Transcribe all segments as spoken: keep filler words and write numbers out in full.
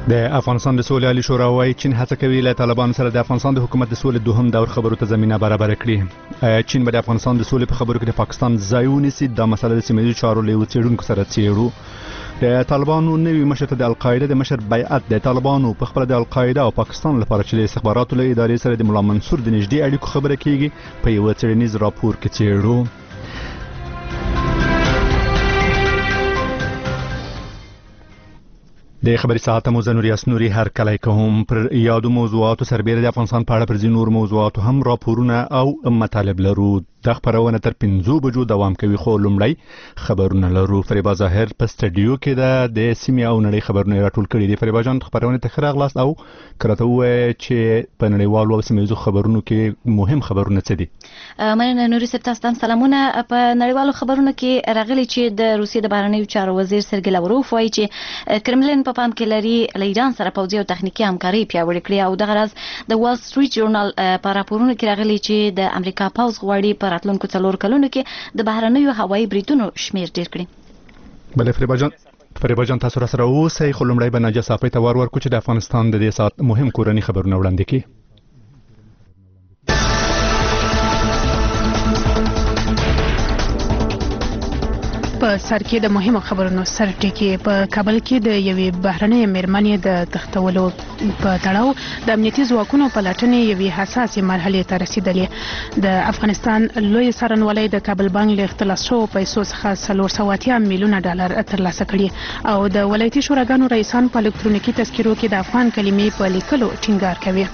د افغانستان د سولې عالی شورا وايي چین هڅه کوي له طالبانو سره د افغانستان د حکومت د سولې دوهم دور خبرو ته زمينه برابر کړي. چین به د افغانستان د سولې په خبرو کې د پاکستان ځای ونیسي. دا مسله د سیمه ییزو چارو له یو څېړونکو سره څېړو. د طالبانو نوي مشر ته د القاعده د مشر بیعت د طالبانو په خپل د القاعده او پاکستان لپاره چې د استخباراتو له ادارې سره د ملا منصور د نږدې اړیکو خبره کیږي په یو څېړنیز راپور کې څېړو. د خبري ساعت مو زنوري اسنوري هر کله کوم پر یادو موضوعاتو سربېره د افغانستان په اړه پر ځینو نور موضوعاتو هم راپورونه او مطالب لرو. د خبرونه تر پنځو بجو دوام کوي خو لومړی خبرونه لرو. فریبا ظاهر په سټډیو کې د د سیمې او نړۍ خبرونه راټول کړي دي. فریبا جان خبرونه ته خیر غلاس او کرته و چې په نړیوالو او سیمه ییزو خبرونو کې مهم خبرونه څه دي؟ مننه نوري سپتاستان سلامونه. په نړیوالو خبرونو کې راغلي چې د روسیې د بهرنیو چارو وزیر سرګی لاوروف وایي چې کرملین په پام کې لري له ایران سره پوځي او تخنیکی همکاري پیاوړې کړي او دغه راز د وال سټریټ ژورنال په راپورونو کې راغلي چې د امریکا پوځ غواړي په راتلونکو څلور کلونو کې د بهرنیو هوایي بریدونو شمیر ډیر کړي. بل فریبا جان فریبا جان تاسو را سره اوسئ خو لومړی به ناجیه صافی ته وار ورکړو چې د افغانستان د دې ساعت مهم کورني خبرونه وړاندې کړي. په سر کې د مهمو خبرونو سر ټکی په کابل کې د یوې بهرنۍ میرمنې د تختولو په تړاو د امنیتي ځواکونو په لټنې یوې حساسې مرحلې ته رسیدلې. د افغانستان لوی څارنوالۍ د کابل بانک له اختلاس شوو پیسو څخه څلور سوه اتیا میلیونه ډالر ترلاسه کړي او د ولایتي شوراګانو رئیسان په الکترونیکي تذکیرو کې د افغان کلمې په لیکلو ټینګار کوي.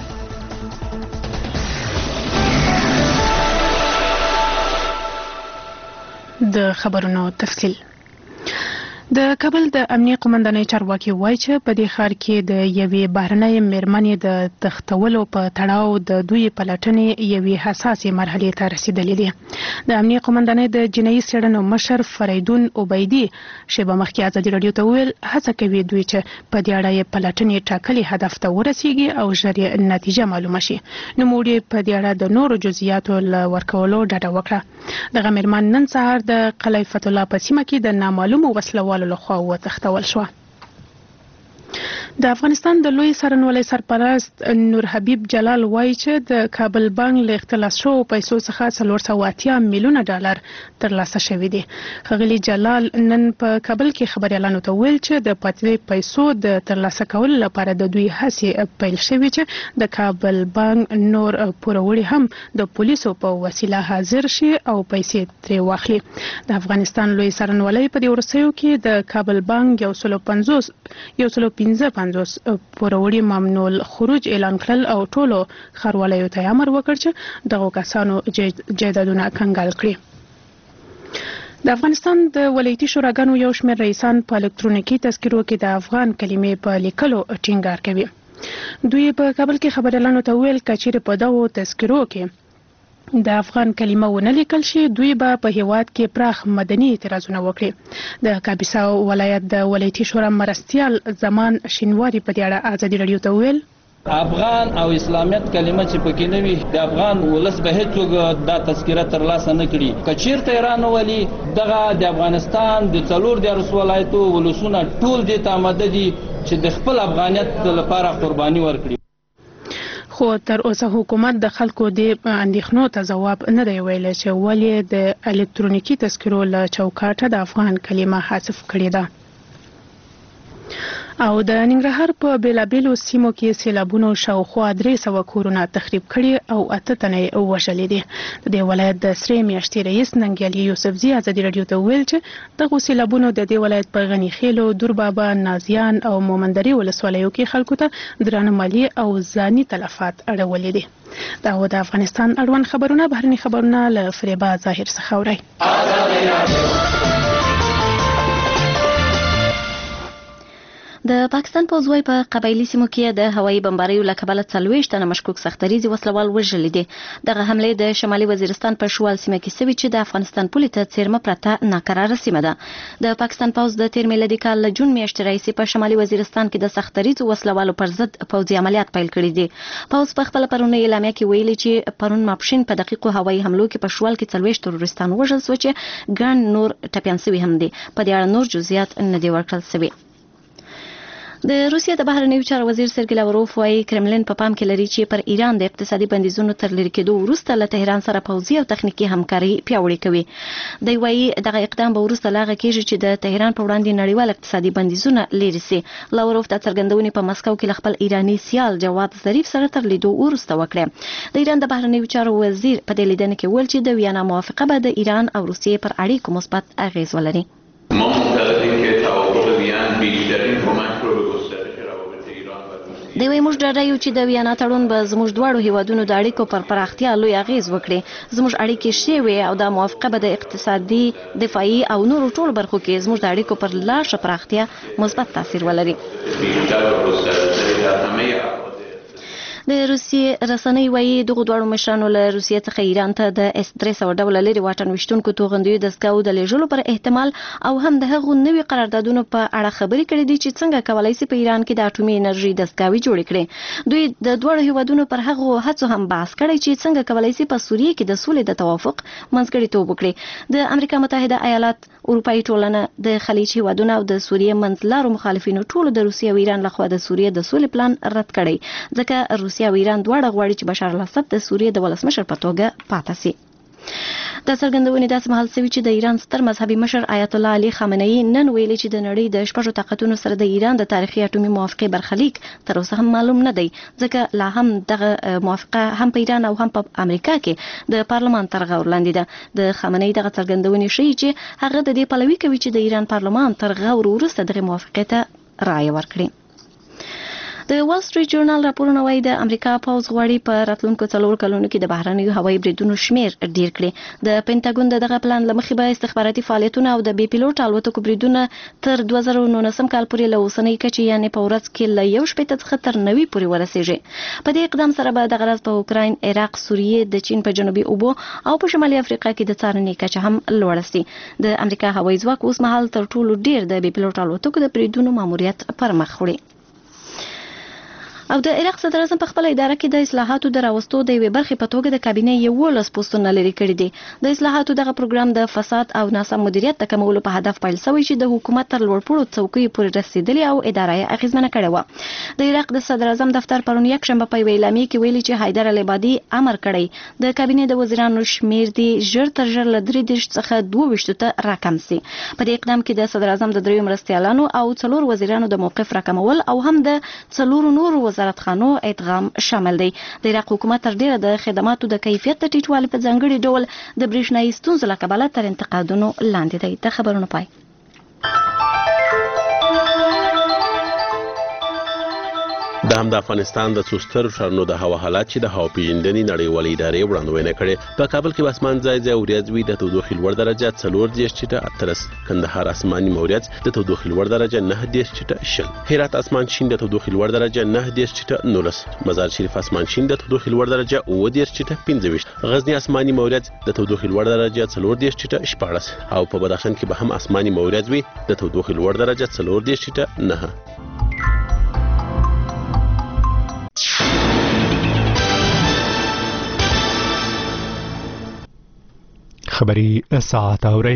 د خبرونو تفصیل. د کابل د امنیه قومندانۍ چارواکي وایي چې په دې ښار کې د یوې بهرنۍ میرمنې د تختولو په تړاو د دوی په لټنې یوې حساسې مرحلې ته رسیدلې دي. د امنیه قومندانۍ د جنایي څېړنو مشر فریدون عبیدي شیبه مخکې ازادي راډیو ته وویل هڅه کوي دوی چې په دې اړه یې په لټنې ټاکلي هدف ته ورسیږي او ژر یې نتیجه معلومه شي. نوموړي په دې اړه د نورو جزئیاتو له ورکولو ډډه وکړه. دغه میرمن نن سهار د قلعه فتح الله په سیمه کې د نامعلومو وسلوالو لخوا وتښتول شوه. د افغانستان د لوی څارنوالۍ سرپرست نور حبیب جلال وایي چې د کابل بانک له اختلاس شوو پیسو څخه څلور سوه اتیا میلیونه ډالر ترلاسه شوي دي. ښاغلي جلال نن په کابل کې خبریالانو ته ویل چې د پاتې پیسو د ترلاسه کولو لپاره د دوی هڅې پیل شوي چې د کابل بانک نور پوروړي هم د پولیسو په وسیله حاضر شي او پیسې ترې واخلي. د افغانستان لوی څارنوالۍ په دې وروستیو کې د کابل بانک یو سلو پنځوس یو سلو پنځه پنځوس پوروړي ممنوع الخروج اعلان کړل او ټولو ښاروالیو ته امر وکړ چې دغو کسانو جایدادونه کنګال کړي. د افغانستان د ولایتي شوراګانو یو شمېر رئیسان په الکترونیکي تذکیرو کې د افغان کلمې په لیکلو ټینګار کوي. دوی په کابل کې خبریالانو ته ویل که چیرې په دغو تذکیرو کې د افغان کلمه ونه لیکل شي دوی به په هیواد کې پراخ مدني اعتراضونه وکړي. د کاپیسا ولایت د ولایتي شورا مرستیال زمان شینواری په دې اړه ازادي راډیو ته ویل افغان او اسلامیت کلمه چې پکې نه وي د افغان ولس به هیڅوک دا تذکره ترلاسه نه کړي. که چیرته ایران ولي دغه د افغانستان د څلور دیارلس ولایتو ولسونه ټول دې ته آماده دي چې د خپل افغانیت لپاره قرباني ورکړي. خو تر اوسه حکومت د خلکو د اندېښنو ته ځواب نه دی ویلی چې ولې د الکترونیکي تذکرو له چوکاټه د افغان کلمه حذف کړې ده. او د ننګرهار په بیلابیلو سیمو کې سیلابونو شاوخوا درې سوه کورونه تخریب کړي او اته تنه یې وژلي دي. د دې ولایت د سرې میاشتې رئیس ننګیالي یوسفزي ازادي راډیو ته ویل چې دغو سیلابونو د دې ولایت په غني خیلو، دوربابا، نازیان او مومندرې ولسوالیو کې خلکو ته درانه مالي او ځاني تلفات اړولي دي. دا و د افغانستان اړوند خبرونه. بهرني خبرونه له فریبا ظاهر څخه اورئ. د پاکستان پوځ وايي په قبایلي سیمو کې د هوایي بمباریو له کبله څلوېښت تنه مشکوک سختریزي وسلوال وژلي دي. دغه حملې د شمالي وزیرستان په شوال سیمه کې سوي چې د افغانستان پولې ته څیرمه پرته ناقراره سیمه ده. د پاکستان پوځ د تیر میلادي کال له جون میاشتې راهیسې په شمالي وزیرستان کې د سختریزو وسلوالو پر ضد پوځي عملیات پیل کړي دي. پوځ په خپل پرونی اعلامیه کې ویلي چې پرون ماپښین په دقیقو هوایي حملو کې په شوال کې څلوېښت تروریستان وژل شوي چې ګڼ نور ټپیان شوي هم دي. په دې اړه نور جزئیات نه دي ورکړل شوي. د روسیې د بهرنیو چارو وزیر سرګی لاوروف وايي کرملین په پام کې لري چې پر ایران د اقتصادي بندیزونو تر لرې کېدو وروسته له تهران سره پوځي او تخنیکی همکاري پیاوړې کوي. دوی وايي دغه اقدام به وروسته لاغه کېږي چې د تهران په وړاندې نړیوال اقتصادي بندیزونه لرې سي. لاوروف د څرګندونې په مسکو کې خپل ایرانی سیال جواد ظریف سره تر لیدو وروسته وکړه. د ایران د بهرنیو چارو وزیر په دې لیدنه کې ویل چې د ویانا موافقه به د ایران او روسیې پر اړیکو مثبت اغیز ولري. ما معتقدیم که توافق وین بیشترین کمک رو به گسترش روابط ایران و روسیه دوی موږ ډاډه چې د ویانا تړون به زموږ دواړو هیوادونو د اړیکو پر پراختیا لوی اغیز وکړي. زموږ اړیکې شوي او د موافقه به د اقتصادي، دفاعي او نورو ټولو برخو کې زموږ د اړیکو پر لا ښه پراختیا مثبت تاثیر ولري. بیشتر و گسترش در همه د روسیې رسنۍ وايي دغه دواړو مشرانو له روسیې څخه ایران ته د اس درې سوه ډوله لرې واټن ویشتونکو توغندیو دستګاو د لیږلو پر احتمال او هم د هغو نوي قراردادونو په اړه خبرې کړې دي چې څنګه کولای شي په ایران کې د اټومي انرژي دستګاوې جوړې کړي. دوی د دواړو هیوادونو پر هغو هڅو هم بحث کړی چې څنګه کولای شي په سوریه کې د سولې د توافق منځګړیتوب وکړي. د امریکا متحده ایالات، اروپایي ټولنه، د خلیج هیوادونو او د سوریې منځلارو مخالفینو ټولو د روسیې او ایران لخوا د سوریې د سولې پلان رد کړی ځکه روسیه او ایران دواړه غواړي چې بشار الاسد د سوریې د ولسمشر په توګه پاتې شي. د څرګندونې داسې مهال شوي چې د ایران ستر مذهبي مشر آیت الله علي خامنه‌ای نن ویلي چې د نړۍ د شپږو طاقتونو سره د ایران د تاریخي اټومي موافقې برخلیک تر اوسه هم معلوم نه دی ځکه لا هم دغه موافقه هم په ایران او هم په امریکا کې د پارلمان تر غور لاندې ده. د خامنه‌ای دغه څرګندونې ښیي چې هغه د دې پلوي کوي چې د ایران پارلمان تر غور وروسته دغه موافقې ته رایه ورکړي. د وال سټریټ جورنال راپورونه وايي د امریکا پوځ غواړي په راتلونکو څلور کلونو کې د بهرنیو هوایي بریدونو شمیر ډیر کړي. د پینټاګون دغه پلان له مخې به استخباراتي فعالیتونه او د بي پیلوټ الوتکو بریدونه تر دوه زره نولسم کال پورې له اوسنۍ کچې یعنې په ورځ کې له یو شپېته څخه تر نوي پورې ورسیږي. په دې اقدام سره به دغه راز په اوکراین، عراق، سوریې، د چین په جنوبي اوبو او په شمالي افریقا کې د څارنې کچه هم لوړه سي. د امریکا هوایي ځواک اوس مهال تر ټولو ډیر د بي پیلوټ الوتکو د بریدونو ماموریت پر مخ وړي. او د عراق صدر اعظم په خپل اداره کې د اصلاحاتو د راوستو د یوې برخې په توګه د کابینې یولس پوسټونه لرې کړي دي. د اصلاحاتو دغه پروګرام د فساد او ناسم مدیریت د کمولو په هدف پیل شوی چې د حکومت تر لوړپوړو څوکیو پورې رسیدلی او اداره یې اغیزمنه کړې وه. د عراق د صدر اعظم دفتر پرون یکشنبه په یوې اعلامیې کې ویلي چې حیدر العبادي امر کړی د کابینې د وزیرانو شمیر دی ژر تر ژر له درې دېرش څخه دوه ویشتو ته راکم سي. په دې اقدام کې د صدر اعظم د دریو مرستیالانو او څلور وزیرانو د موقف راکمول او هم د څلورو نورو وزارتخانو ادغام شامل دی. د عراق حکومت تر ډیره د خدماتو د کیفیت د ټیټوالي په ځانګړي ډول د برېښنايي ستونزو له کبله تر انتقادونو لاندې دی. د خبرونو پای. د هم د افغانستان د څو سترو ښارونو د هوا حالات چې د هوا پیژندنې نړیوالې ادارې وړاندوینه کړې. په کابل کې به اسمان ځای ځای وريځ وي، د تودوخې لوړ درجه څلور دېرش چټه اتلس، کندهار اسماني موريځ د تودوخې لوړ درجه نهه دېرش چټه شل، هرات اسمان شین د تودوخې لوړ درجه نهه دېرش چټه نولس، مزار شریف اسمان شین د تودوخې لوړ درجه اووه دېرش چټه پنځه ویشت، غزنی اسماني موريځ د تودوخې لوړ درجه څلور دېرش چټه شپاړس او په بدخشان کې به هم اسماني موريځ وي، د تودوخې لوړ درجه څلور دېرش چټه نهه. خبری ساعت اوري.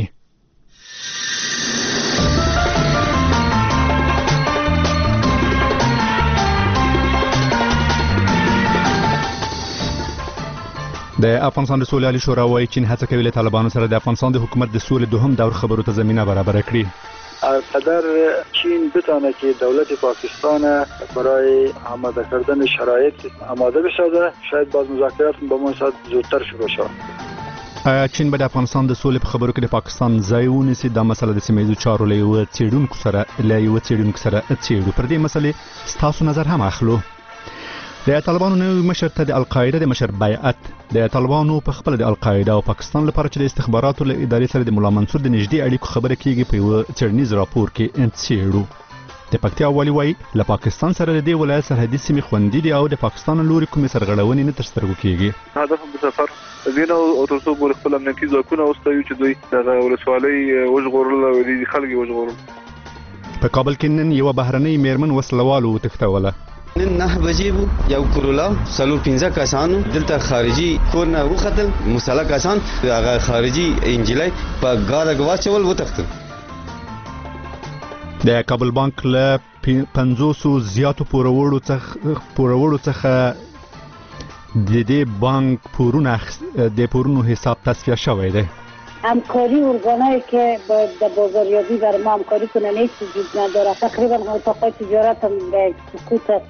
د افغانستان د سولې عالی شورا وايي چین هڅه کوي له طالبانو سره د افغانستان د حکومت د سولې دوهم دور خبرو ته زمینه برابر کړي. اگر چین بتونه که دولت پاکستان برای آماده کردن شرایط آماده بسازه شاید باز مذاکرات به ما زودتر شروع شود. آیا چین به د افغانستان د سولې په خبرو کې د پاکستان ځای ونیسي؟ دا مسله د سیمه ییزو چارو له یوه څېړونکو سره له یوه څېړونکو سره څېړو. پر دې مسلې ستاسو نظر هم اخلو. د طالبانو نوي مشر ته د القاعده د مشر بیعت. د طالبانو په خپل د القاعده او پاکستان لپاره چې د استخباراتو له ادارې سره د مولا منصور د نږدې اړیکو خبره کیږي په یوه څېړنیز راپور کې څېړو. د پکتیا والي وايي له پاکستان سره د دې ولایت سرحدي سیمې خوندي دي او د پاکستان لوري کومې سرغړونې نه تر سترګو کیږي. هدف د سفر دین او تر څو پورې خپل امنیتي ځواکونه اوستوي چې دوی د ولسوالۍ وژغورل او د خلکو وژغورل. په کابل کې نن یو بهرنۍ میرمن وسلوالو وتښتوله. نن نه بجې وو یو کرولا څلور پنځه کسانو دلته خارجي کور نه وختل، مسلح کسان هغه خارجي انجلۍ په ګاډه واچول وتښتل. د کابل بانک له پنځوسو زیاتو پورولو څخه پورولو څخه د دې بانک پورونه د پورونو حساب تصفیه شوی دی. همکاری ارگانایی که با بازاریابی برای ما همکاری کنن هیچ وجود نداره. تقریبا اتاقای تجارت هم به سکوت است.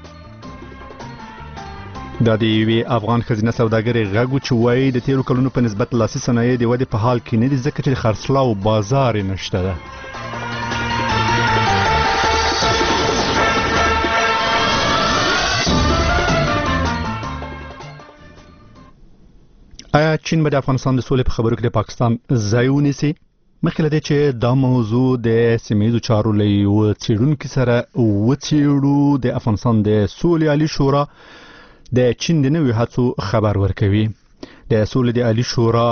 دا د یوې افغان ښځینه سوداګرې غږ و چې وایي د تیرو کلونو په نسبت لاسي صنایع د ودې په حال کې نه دي ځکه چې د خرڅلاو بازار یې نشته ده. آیا چین به د افغانستان د سولې په خبرو کې د پاکستان ځای ونیسي؟ مخکې له دې چې دا موضوع د سیمه ییزو چارو له یوه څېړونکي سره وڅېړو، د افغانستان د سولې عالي شورا د چین د نویو هڅو خبر ورکوي. د سولې د عالي شورا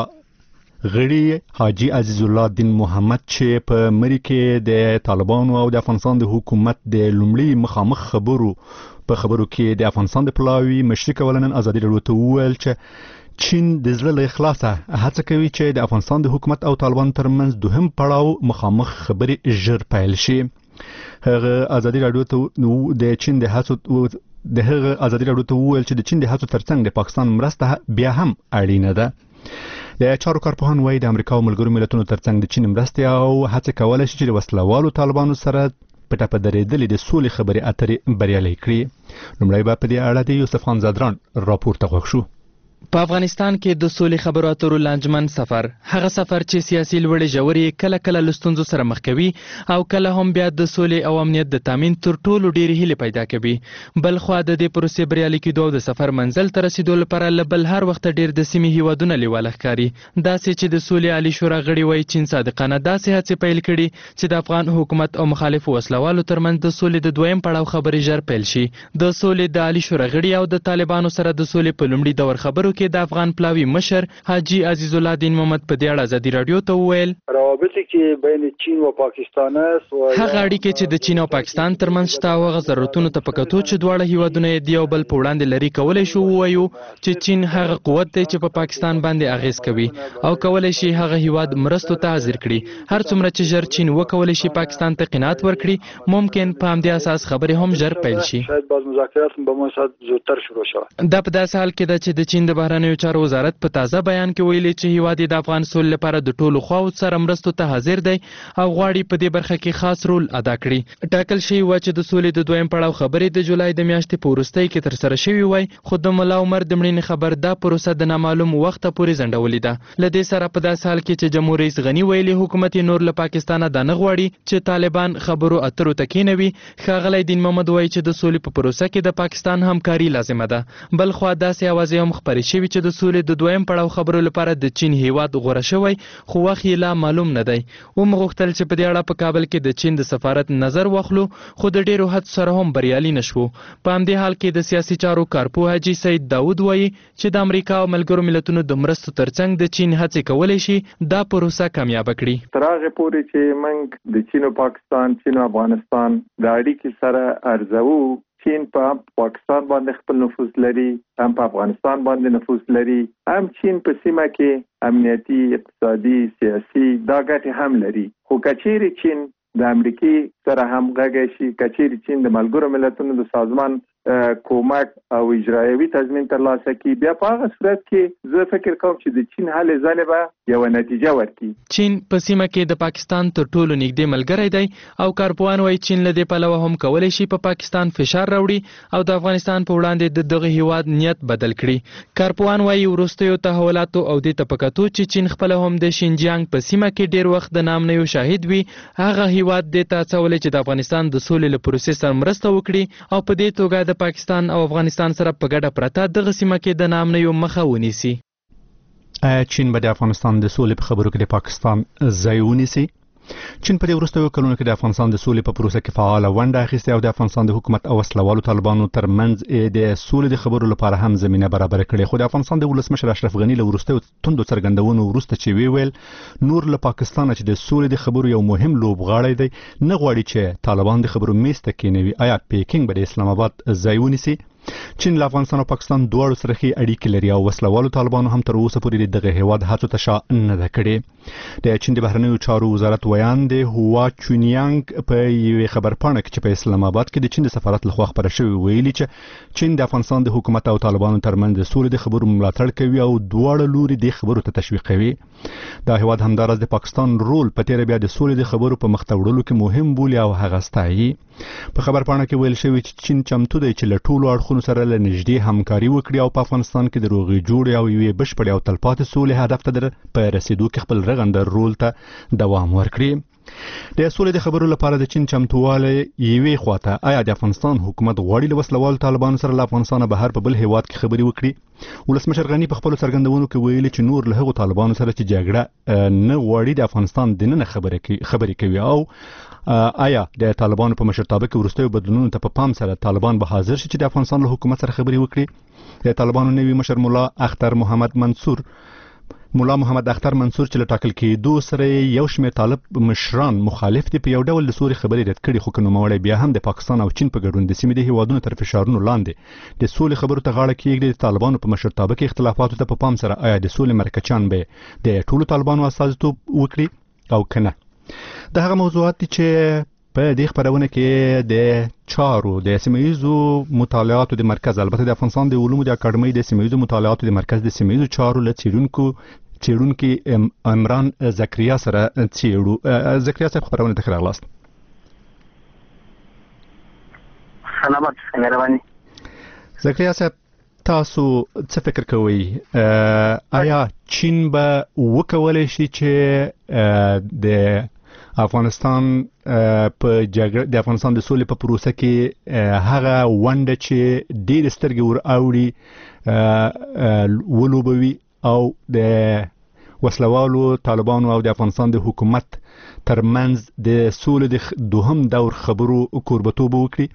غړي حاجي عزیز الله دین محمد چې په مری کې د طالبانو او د افغانستان د حکومت د لومړي مخامخ خبرو په خبرو کې د افغانستان د پلاوي مشرک ولنن ازادي راډیو ته وویل چې چین د زړه له اخلاصه هڅه کوي چې د افغانستان د حکومت او طالبان ترمنځ دوهم پړاو مخامخ خبرې ژر پیل شي. هغه ازادي راډیو ته د چین د هڅو د هغه ازادي راډیو ته وویل چې د چین د هڅو ترڅنګ د پاکستان مرسته بیا هم اړینه ده. د چارو کارپوهان وایي د امریکا او ملګرو ملتونو ترڅنګ د چین مرستې او هڅه کولای شي چې د وسلوالو طالبانو سره پټه په درېدلې د سولې خبرې اترې بریالۍ کړي. لومړی به په دې اړه د یوسف خان زادران راپورته غوښ شو. په افغانستان کې د سولې خبرو اترو لانجمن سفر، هغه سفر چې سیاسي لوړې ژورې کله کله له ستونزو سره مخ کوي او کله هم بیا د سولې او امنیت د تامین تر ټولو ډېرې هیلې پیدا کوي. بل خوا د دې پروسې بریالي کېدو او د سفر منزل ته رسیدو لپاره له بل هر وخت ډېر د سیمې هیوادونه لیواله ښکاري. داسې چې د سولې عالي شورا غړي وایي چین صادقانه داسې هڅې پیل کړي چې د افغان حکومت او مخالفو وسلوالو ترمنځ د سولې د دویم پړاو خبرې ژر پیل شي. د سولې د عالي شورا غړي او د طالبانو سره د سولې په لومړي دور خبرو کې د افغان پلاوی مشر حاجی عزیز الله دین محمد په دې اړه ازادي راډیو ته وویل روابط کې بین چین او پاکستان است او هغه اړیکې چې د چین او پاکستان ترمنځ شته او هغه ضرورتونو ته پکاتو چې دواړه هیوادونه یې یو بل په وړاندې لري کولای شو ووایو چې چین هغه قوت دی چې په پا پاکستان باندې اغیز کوي او کولای شي هغه هیواد مرستو ته حاضر کړي. هر څومره چې ژر چین وکولای شي پاکستان ته قناعت ورکړي ممکن په همدې اساس خبرې هم ژر پیل شي. شاید باز مذاکرات به مو سات زودتر شروع شي. دا په داسې حال کې ده چې د چین د بهرنیو چارو وزارت په تازه بیان کې ویلي چې هیواد د افغان سولې لپاره د ټولو خواو سره مرستو ته حاضر دی او غواړي په دې برخه کې خاص رول ادا کړي. ټاکل شوی و چې د سولې د دویم پړاو خبرې د جولای د میاشتې په وروستۍ کې ترسره شوې وای، خو د ملا عمر د مړینې خبر دا پروسه د نامعلوم وخته پورې ځنډولې ده. له دې سره په داسې حال کې چې جمهور رئیس غني ویلي حکومت نور له پاکستانه دا نه غواړي چې طالبان خبرو اترو ته کېنوي. ښاغلی دین محمد وایي چې د سولې په پروسه کې د پاکستان همکاري لازمه ده. بل خوا داسې اوازې هم خپرې شوي چې د سولې د دویم پړاو خبرو لپاره د چین هیواد غوره شوی خو وخت یې لا معلوم نه دی. ومغوښتل چې په دې اړه په کابل کې د چین د سفارت نظر واخلو خو د ډېرو هڅو سره هم بریالي نشو. په همدې حال کې د سیاسي چارو کارپوه حاجي سید داود وایي چې د امریکا او ملګرو ملتونو د مرستو ترڅنګ د چین هڅې کولی شي دا پروسه کامیابه کړي. تر هغې پورې چې موږ د چین او پاکستان، چین او افغانستان د اړیکې سره ارزوو، چین په پاکستان باندې خپل نفوذ لري، هم په افغانستان باندې نفوذ لري، هم چین په سیمه کې امنیتي، اقتصادي، سیاسي دا ګټې هم لري. خو کچېرې چین د امریکای سره هم غږی شي، کچېرې چین د ملګرو ملتونو د سازمان کومک او اجرایوي تضمین ترلاسه کړي، بیا په هغه صورت کې زه فکر کوم چې د چین هلې ځلې به یوه نتیجه ورکړي. چین په سیمه کې د پاکستان تر ټولو نږدې ملګری دی او کارپوهان وایي چین له دې پلوه هم کولی شي په پاکستان فشار راوړي او د افغانستان په وړاندې د دغه هیواد نیت بدل کړي. کارپوهان وایي وروستیو تحولاتو او دې ته په کتو چې چین خپله هم د شینجیانګ په سیمه کې ډېر وخت د نامنیو شاهد وي، هغه هیواد دې ته هڅولی چې د افغانستان د سولې له پروسې سره مرسته وکړي او په دې توګه د پاکستان او افغانستان سره په ګډه پرته دغه سیمه کې د نامنیو مخه ونیسي. آیا چین به د افغانستان د سولې په خبرو کې د پاکستان ځای ونیسي؟ چین په دې وروستیو کلونو کې د افغانستان د سولې په پروسه کې فعاله ونډه اخیستې او د افغانستان د حکومت او وسلوالو طالبانو ترمنځ د سولې د خبرو لپاره هم زمینه برابر کړې. خو د افغانستان د ولسمشر اشرف غني له وروستیو توندو څرګندونو وروسته چې ویل نور له پاکستان چې د سولې د خبرو یو مهم لوبغاړی دی نه غواړي چې طالبان د خبرو میز ته کېنوي. آیا پیکینګ به د اسلام آباد ځای ونیسي؟ چین له افغانستان او پاکستان دواړو سره ښې اړیکې لري او وسلوالو طالبانو هم تر اوسه پورې دغه هیواد هڅو ته شا نه ده کړې. د چین د بهرنیو چارو وزارت ویان دی هوا چونیانګ په یوې خبرپاڼه کې چې په اسلام آباد کې د چین د سفارت لخوا خبره شوې ویلي چې چین د افغانستان د حکومت او طالبانو ترمنځ د سولې د خبرو ملاتړ کوي او دواړه لوري د خبرو ته تشویقوي. دا هیواد همدارس د پاکستان رول په تیر بیا د سولې د خبرو په مخ ته وړلو کې مهم بولي او هغه ستایي. په خبرپاڼه کې ویل شوی چې چین چمتو دی چې له ټولو اړخونو سره له نږدې همکاري وکړي او په افغانستان کې د روغې جوړې او یوې بشپړې او تلپاتې سولې هدف ته په رسیدو کې خپل رغنده رول ته دوام ورکړي. د سولې د خبرو لپاره د چین چمتووالی یوې خواته آیا د افغانستان حکومت غواړي له وسلوالو طالبانو سره له افغانستانه بهر په بل هیواد کې خبرې وکړي؟ ولسمشر غني په خپلو څرګندونو کې ویلي چې نور له هغو طالبانو سره چې جګړه نه غواړي د افغانستان دننه خبرې کوي او آیا د طالبانو په مشرتابه کې وروستیو بدلونونو ته په پام سره طالبان به حاضر شي چې د افغانستان له حکومت سره خبرې وکړي؟ د طالبانو نوي مشر مولا اختر محمد منصور مولا محمد اختر منصور چې له ټاکل کېدو سره یو شمېر طالب مشران مخالف دي په یو ډول د سولې خبرې رد کړي، خو که نوموړی بیا هم د پاکستان او چین په ګډون د سیمې د هیوادونو تر فشارونو لاندې د سولې خبرو ته غاړه کېږدي. د طالبانو په مشرتابه کې اختلافاتو ته په پام سره آیا د سولې مرکچیان به د ټولو طالبانو استازیتوب وکړي او که نه؟ د هغه موضوعات دي چې په دې خبرونه کې د چارو د سیمه‌ییزو مطالعاتو د مرکز، البته د افغانستان د علومو د اکاډمۍ د سیمه‌ییزو مطالعاتو د مرکز د سیمه‌ییزو چارو له څېړونکو څېړونکي عمران زکریا سره څېړو. زکریا صاحب خبرونه ته ښه راغلاست. سلامت مهرباني. زکریا صاحب تاسو څه فکر کوئ؟ آیا چین به وکولی شي چې د افغانستان په جګړه د افغانستان د سولې په پروسه کې هغه ونډه چې ډېر سترګې ور اوړي ولوبوي او د وسلوالو طالبانو او د افغانستان د حکومت ترمنځ د سولې د دوهم دور خبرو کوربتوب وکړي؟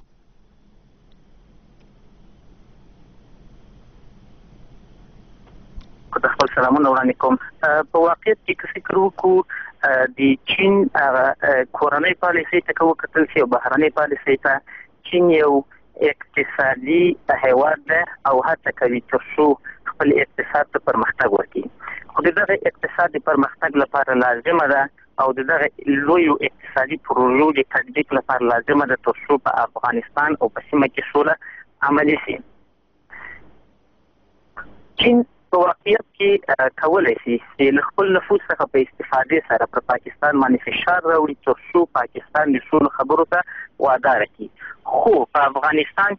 د خپل سلامونه وړاندې کوم. په واقعیت کې که فکر وکړو د چین کورنۍ پالیسۍ ته وکتل شي او بهرنۍ پالیسۍ ته، چین یو اقتصادي هیواد ده او هڅه کوي تر څو خپل اقتصاد ته پرمختګ ورکړي، خو د دغه اقتصاد د پرمختګ لپاره لازمه ده او د دغه لویو اقتصادي پروژو د تطبیق لپاره لازمه ده تر څو په افغانستان او په سیمه کې سوله عملي شي. چین په واقعیت کې کولی شي چې له خپل نفوذ څخه په استفادې سره پر پاکستان باندې فشار راوړي تر څو پاکستان د سولې خبرو ته واداره کړي، خو په افغانستان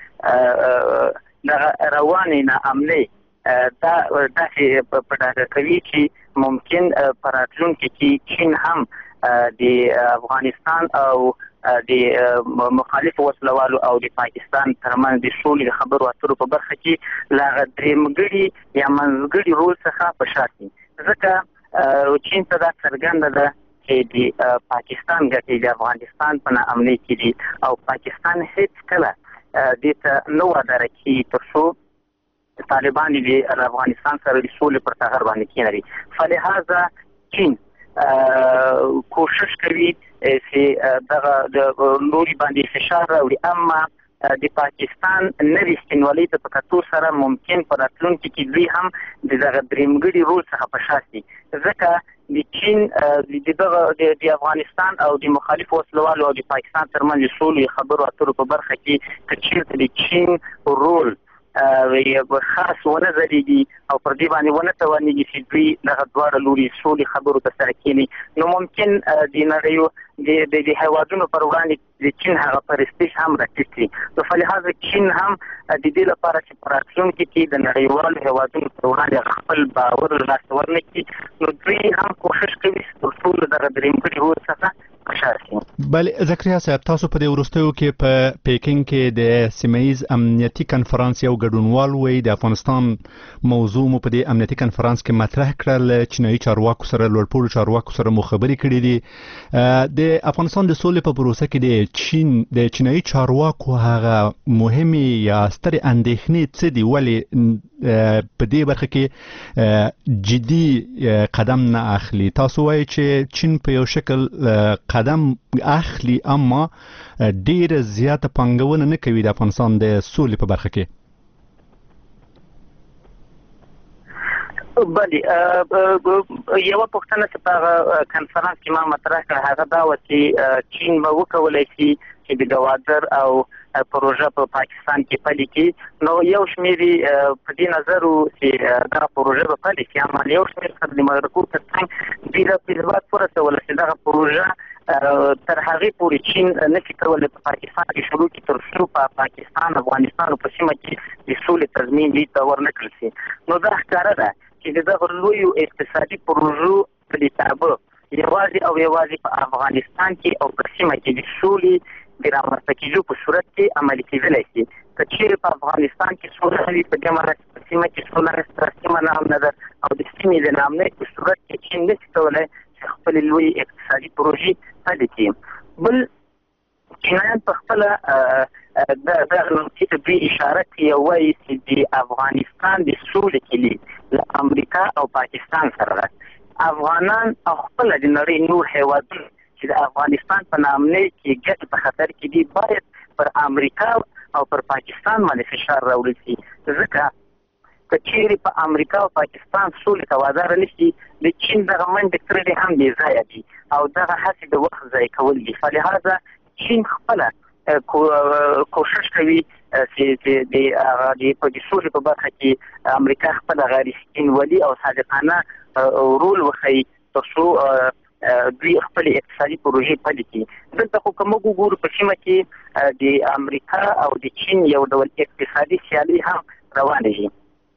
کې د روانې ناامنۍ دا داسې په ډاګه کوي چې ممکن په راتلونکي کې چین هم د افغانستان او د مخالفو وسلوالو او د پاکستان ترمنځ د سولې د خبرو اترو په برخه کې له هغه درېمګړي یا منځګړي رول څخه په شا شي، ځکه چین ته دا څرګنده ده چې د پاکستان ګټې د افغانستان په ناامنۍ کې دي او پاکستان هیڅ کله دې ته نه واداره کېږي تر څو طالبان د افغانستان سره د سولې پر ټغر باندې کېنوي. فلهذا چین کوشش کوي چې دغه د نوري باندې فشار راوړي، اما د پاکستان نوي سپینوالۍ ته په کتو سره ممکن په راتلونکي کې دوی هم د دغه درېمګړي رول څخه په شا شي، ځکه د چین د دغه د افغانستان او د مخالفو وسلوالو او د پاکستان ترمنځ د سولې خبرو اترو په برخه کې که چېرته د چین رول خاص ونه ځلېږي او پر دې باندې ونه توانېږي چې دوی دغه دواړه لوري سولې خبرو ته سره کېني، نو ممکن د نړیو د هیوادونو پر وړاندې د چین هغه پرستیژ هم راټیټ کړي. نو فلهذا چین هم د دې لپاره چې په راتلونکي کې د نړیوالو هیوادونو پر وړاندې خپل باور له لاسه ورنکړي، نو دوی هم کوشش کوي تر څو له دغه درېمګړي رول څخه بله. زکریا صاحب تاسو په دې وروستیو کې په پیکینګ کې د سیمه‌ییز امنیتي کنفرانس یو ګډونوال وی د افغانستان موضوع مو په دې امنیتي کنفرانس کې مطرح کړل، چینایي چارواکو سره لوړپوړو چارواکو سره مو خبرې کړې دي. د افغانستان د سولې په پروسه کې د چین د چینایي چارواکو هغه مهمې یا سترې اندېښنې څه دي؟ ولې په دې برخه کې جدي قدم نه اخلي؟ تاسو وایئ چې چین په یو شکل قدم اخلي اما ډیره زیاته پانګونه نه کوي د افغانستان د سولې په برخه کې. بله یوه پوښتنه چې په هغه کنفرانس کې ما مطرح کړه هغه دا وه چې چین به وکولی شي چې د ګوادر او پروژه په پا پاکستان کې پلي کړي. نو یو شمېر په دې نظر و چې دغه پروژه به پلي کړي، اما یو شمېر سره د مرکو تر څنګ دوی دا اثبات ورسوله چې دغه پروژه تر هغې پورې چین نشي کولی په پاکستان کې شروع کړي تر څو په پاکستان افغانستان او په سیمه کې د سولې تضمین دې ته ورنه کړل شي. نو دا ښکاره ده چې دغه لویو اقتصادي پروژو په دې تابع یوازې او یوازې په افغانستان کې او په سیمه کې د سولې د رامنځته کېدو په صورت کې عملي کېدلی شي. که چیرې په افغانستان کې سوله نه وي، په دې معنی چې په سیمه کې سوله نشته، سیمه ناامنه ده او د سیمې د ناامنۍ په صورت کې چین نشي کولی چې خپلې لویې اقتصادي پروژې پلي کړي. بل چینایان په خپله دغه نقطې ته دوی اشاره کوي او وایي چې د افغانستان د سولې کلید له امریکا او پاکستان سره ده. افغانان او خپله د نړۍ نور هیوادونه چې د افغانستان په ناامنۍ کې ګټې په خطر کې دي باید پر امریکا او پر پاکستان باندې فشار راوړل شي، ځکه که چیرې په امریکا او پاکستان سولې ته واداره نه شي د چین دغه منډې کړلې هم بې ځایه دي او دغه هڅې د وخت ضایع کول دي. فلهذا چین خپله کوشش کوي چې د په د سولې په برخه کې امریکا خپله غیررښتینولي او صادقانه رول وښیي تر څو دوی خپل اقتصادي پروژې پلي کړي. دلته خو که موږ وګورو په سیمه کې د امریکا او د چین یو ډول اقتصادي سیالي هم روانه وي،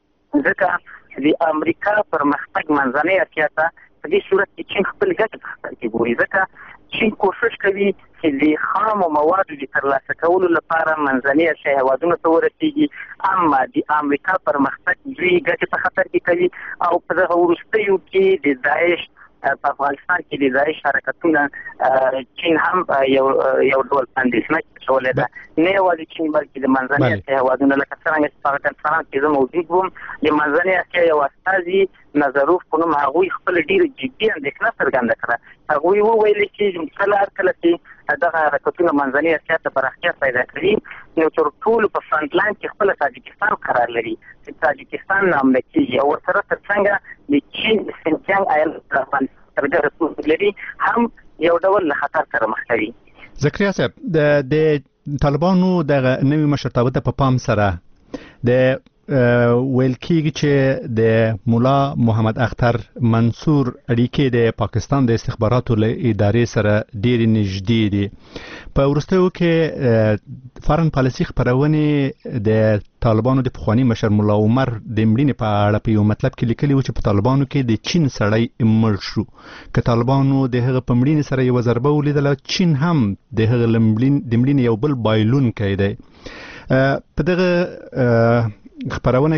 ځکه د امریکا پرمختګ منځنۍ اسیا ته په دې صورت کې چین خپل ګټې په خطر کې ګوري، ځکه چین کوشش کوي چې د خامو موادو د ترلاسه کولو لپاره منځنۍ اسیا هېوادونو ته ورسېږي، اما د امریکا پرمختګ دوی ګټې په خطر کې کوي او په دغه وروستیو کې د داعش په افغانستان کې د داعش حرکتونه چین هم یو یو ډول اندېښنه اچولې ده، نه یوازې چین بلکې د منځنۍ اسیا هېوادونه لکه څرنګه چې په هغه کنفرانس کې زه موجود وم د منځنۍ اسیا یو استازي نظروف په نوم هغوی خپله ډېره جدي اندېښنه څرګنده کړه. هغوی وویل چې کله هر کله چې دغه حرکتونه منځنۍ اسیا ته پراختیا پیدا کړي نو تر ټولو په فرنټ لاین کې خپله تاجکستان قرار لري چې تاجکستان نامنه کېږي او ورسره تر څنګه د چین سینچیانګ ایالت افغانستان تر ډېره لري هم یو ډول له خطر سره مخ کوي. زکریا صاحب د طالبانو دغه نوي مشرتابه ته په پام سره د ویل کېږي چې د مولا محمد اختر منصور اړیکې د پاکستان د استخباراتو له ادارې سره ډېرې نږدې دي. په وروستیو کې فارن پالیسي خپرونې د طالبانو د پخواني مشر مولا عمر د مړینې په اړه په یو مطلب کې لیکلي و چې په طالبانو کې د چین سړی مړ شو. که طالبانو د هغه په مړینې سره یوه ضربه ولیدله، چین هم د هغه د مړینې یو بل بایلونکی دی. په دغه خبرونه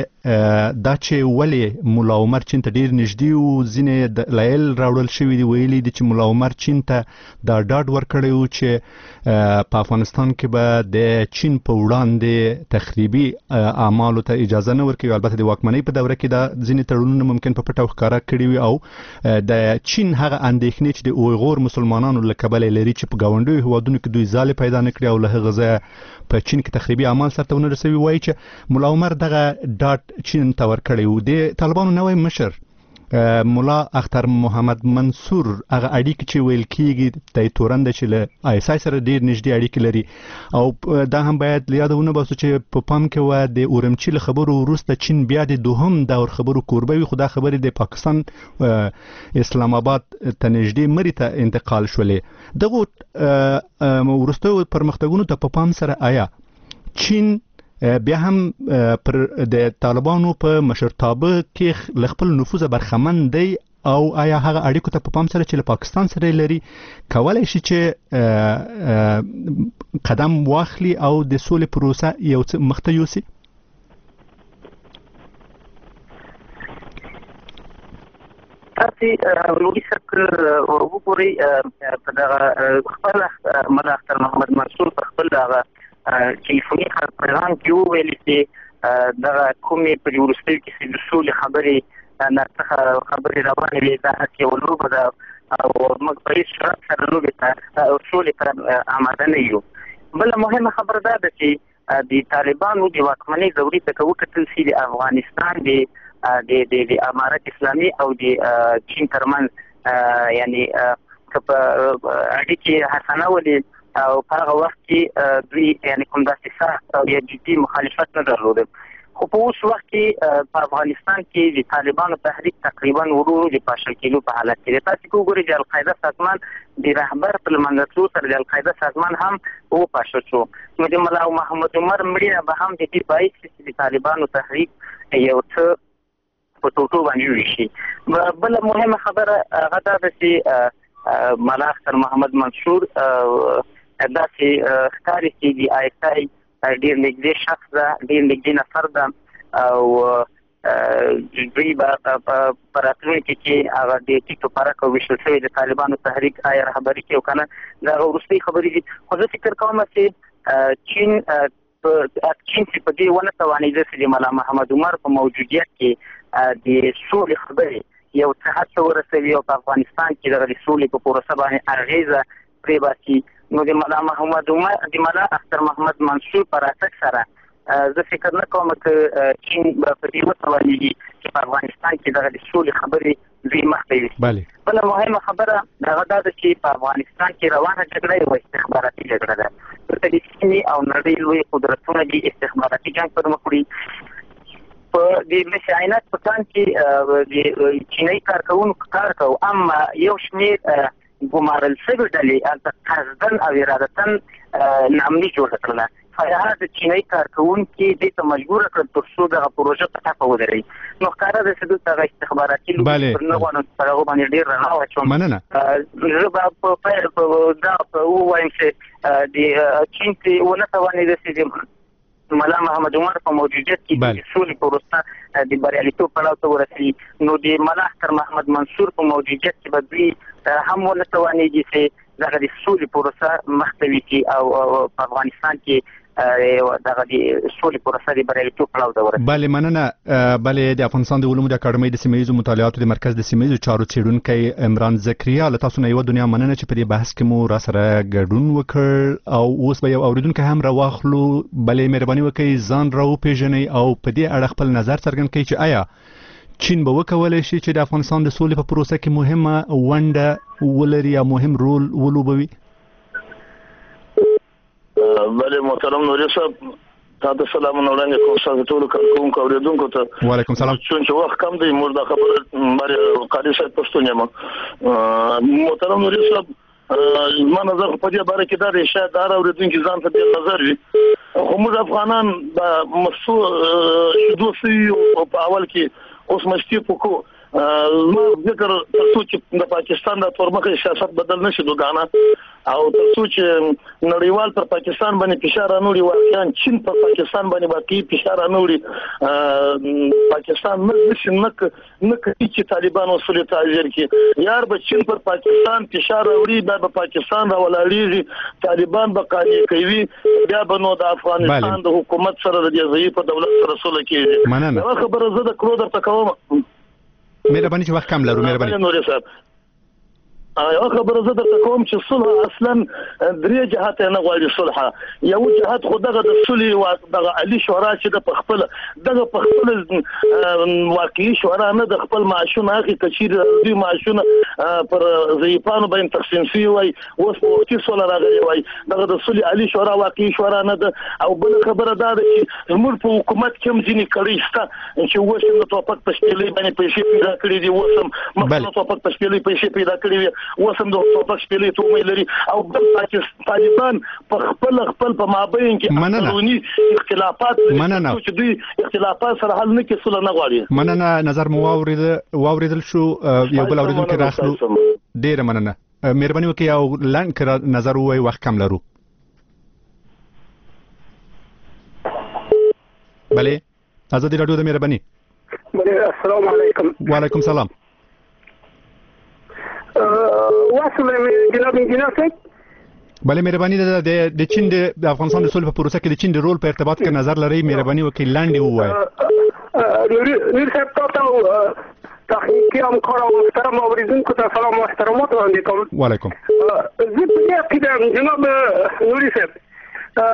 کې دا چې ولې مولا عمر چین ته ډیر نږدې او ځینې دلایل راوړل شوي دي، ویلي دي چې مولا عمر چین ته دا ډاډ ورکړی و چې په افغانستان کې به د چین په وړاندې تخریبي اعمالو ته اجازه نه ورکوي. البته د واکمنۍ په دوره کې دا ځینې تړونونه ممکن په پټه ښکاره کړي وي او د چین هغه اندېښنې چې د اویغور مسلمانانو له کبله لري چې په ګاونډیو هېوادونو کې دوی ځالې پیدا نه کړي او له هغه ځایه په چین کې تخریبي اعمال سرته ونه رسوي، وایي چې مولا عمر دغه ډاډ چین ته ورکړی و. د طالبانو نوی مشر مولا اختر محمد منصور هغه اړیکې چې ویل کېږي د تورنده چې له آی اس آی سره ډېر نږدې اړیکې لري او دا هم باید له یاده ونه باسو چې په پام کې وه د اورمچي له خبرو وروسته چین بیا د دوهم دور خبرو کوربه وي، خو دا خبرې د پاکستان اسلام آباد ته نږدې مرې ته انتقال شولې. دغو وروستیو پرمختګونو ته په پام سره آیا چین بیا هم پر د طالبانو په مشرتابه کې له خپل نفوذه برخمن دی او آیا هغه اړیکو ته په پام سره چې له پاکستان سره لري کولی شي چې قدم واخلي او د سولې پروسه یو څه مخته یوسي؟ تاسې روغي صاحب وګورئ په دغه خپل مولا اختر محمد منصور په خپل دغه ټلیفوني پیغام کې وویل چې دغه کومې په وروستیو کې د سولې خبرې ناڅخه خبرې روانې وې، دا هسې یوه لوبه ده او موږ په هیڅ شرط سره لوبې ته او سولې ته آماده نه یو. بله مهمه خبره دا ده چې د طالبانو د واکمنۍ دورې ته که وکتل سي د افغانستان د د امارت اسلامي او د چین ترمنځ یعنی که په اړیکې حسنه ولې او په هغه وخت کې دوی یعنی کوم داسې سخت او یا جدي مخالفت نه درلوده. خو په اوس وخت کې په افغانستان کې د طالبانو تحریک تقریبا ورو ورو د پاشل کېدو په حالت کې دی. تاسو که وګورئ د القاعده سازمان د رهبر په لمنځه سره د القاعده سازمان هم وپاشل شو. نو د ملا محمد عمر مړینه به هم د دې باعث چې د طالبانو تحریک یو څه په ټوټو باندې وشي. بله مهمه خبره هغه دا ده چې ملا اختر محمد منصور داسې ښکاري چې د آی ایس آی ډېر نږدې شخص ده، ډېر نږدې نفر ده او دوی به په راتلونکي کې هغه د ټیک په پرک او ویشل شوي د طالبانو تحریک آیا رهبري کوي او که نه د هغه وروستۍ خبرې دي. خو زه فکر کوم چې چین چین چې په دې ونه توانېده چې د ملا محمد عمر په موجودیت کې د سولې خبرې یو څه هڅه ورسوي او په افغانستان کې دغه د سولې په پروسه باندې اغېزه پرې باسي، نو د ملا محمد عمر د ملا اختر محمد منصور په راتګ سره زه فکر نه کوم چې چین به په دې وتوانېږي چې په افغانستان کې دغه د سولې خبرې دوی مخته یوسي. بله مهمه خبره هغه دا ده چې په افغانستان کې روانه جګړه یوه استخباراتي جګړه ده. دلته د سیمې او نړۍ لوی قدرتونه دي استخباراتي جنګ پر مخ وړي. په د مس عینات په کان کې د چینایي کارکوونکو کار کوو، اما یو شمېر ګمارل شوي ډلې هلته قصدن او ارادتن ناامني جوړه کړله. فیها د چینایي کارکوونکي دې ته مجبوره کړل تر څو دغه پروژه په ټپه ودروي. نو ښکاره ده چې دلته هغه استخباراتي لوبې پر نه غواړم پر هغو باندې ډېر رڼا واچوم. زه به په پیل دا ووایم چې د چین چې ونه توانېده چې ملا محمد عمر په موجودیت کې د سولې پروسه د بریالیتوب پړاو ته ورسي، نو د ملا اختر محمد منصور په موجودیت کې به دوی هم ونه توانېږي چې دغه د سولې پروسه مخته وکړي او په افغانستان کې دغه د سولې پروسه د بریالیتوب پړاو ته ورسي. بله مننه. بله د افغانستان د علومو د اکاډمۍ د سیمه ییزو مطالعاتو د مرکز د سیمه ییزو چارو څېړونکی عمران زکریا، له تاسو نه یوه دنیا مننه چې په دې بحث کې مو را سره ګډون وکړ او اوس به یو اورېدونکی هم راواخلو. بلې مهرباني وکړئ ځان را وپېژنئ او په دې اړه خپل نظر څرګند کړئ چې آیا چین به وکولی شي چې د افغانستان د سولې په پروسه کې مهمه ونډه ولري یا مهم رول ولوبوي؟ بله محترم نوري صاحب، تاسو سلامونه وړاندې کوم تاسو ټول کوونکو اوریدونکو ته. وعلیکم سلام. چې وخت کم دی موږ دا خبره مری قاری صاحب پښتون یم. محترم نوري صاحب، ما نظر په دې باره کې دا دی شاید دا اوریدونکو ځان ته د نظر وي خو موږ افغانان د مسو شدو سي په اول کې اوس مشتي پکو ما ذکر تاسو چې د پاکستان د تورمخې سیاست بدل نشي دوګانا او تاسو چې نړیوال پر پاکستان باندې فشار انوري واقعا چین پر پاکستان باندې واقعي فشار انوري پاکستان نشي نک نک چې طالبان وسول تاجر کې یار به چین پر پاکستان فشار اوري دا به پاکستان را ولاړيږي طالبان به قانع کوي بیا به نو د افغانستان د حکومت سره د ضعیف دولت سره سره کېږي. دا خبره زه د کړو درته کوم. مهرباني چې وخت کم لرو. مهرباني نوري صاحب، یو خبره زه درته کوم چې صلح اصلا درې جهات نه غواړي. صلح یو جهات خو دغه د صلح او دغه علي شورا چې د خپل دغه په خپل واقعي شورا نه د خپل معاشونه اخی کچیر دوی معاشونه پر ضعیفانو باندې تقسیم شي وای اوس په وختي صلح راغلی وای دغه د صلح علي شورا واقعي شورا نه ده. او بل خبره دا ده چې زموږ په حکومت کې هم ځینې کړي شته چې اوس د توپک په شپېلې باندې پیسې پیدا کړې دي، اوس هم مخکې توپک په شپېلې پیسې پیدا کړې وي، وسم د توپک شپېلې تومې لري او د پاکستان طالبان په خپل خپل په مابین کې قانوني اختلافات چې دوی اختلافات سره حل نه کې صلح نه غواړي. مننه. نظر مو واورید واوریدل شو. یو بل اوریدونکو راخلو. ډیره مننه. مهرباني وکړئ او لاند کړه نظر وای وخت کم لرو. بله ازادي رادیو د مهرباني. السلام علیکم. وعلیکم سلام. واصل جناب انجینر صاحب. بله مهرباني د د چین د افغانستان د سولې په پروسه کې د چین د رول په ارتباط کې نظر لري. مهرباني وکړئ لاندې ووایئ. نور صاحب تاسو تخنیکی همکار او محترم اوریدونکو ته سلام و احترامات وړاندې کوم. وعلیکم. زه په دې عقیده یم جناب نوري صاحب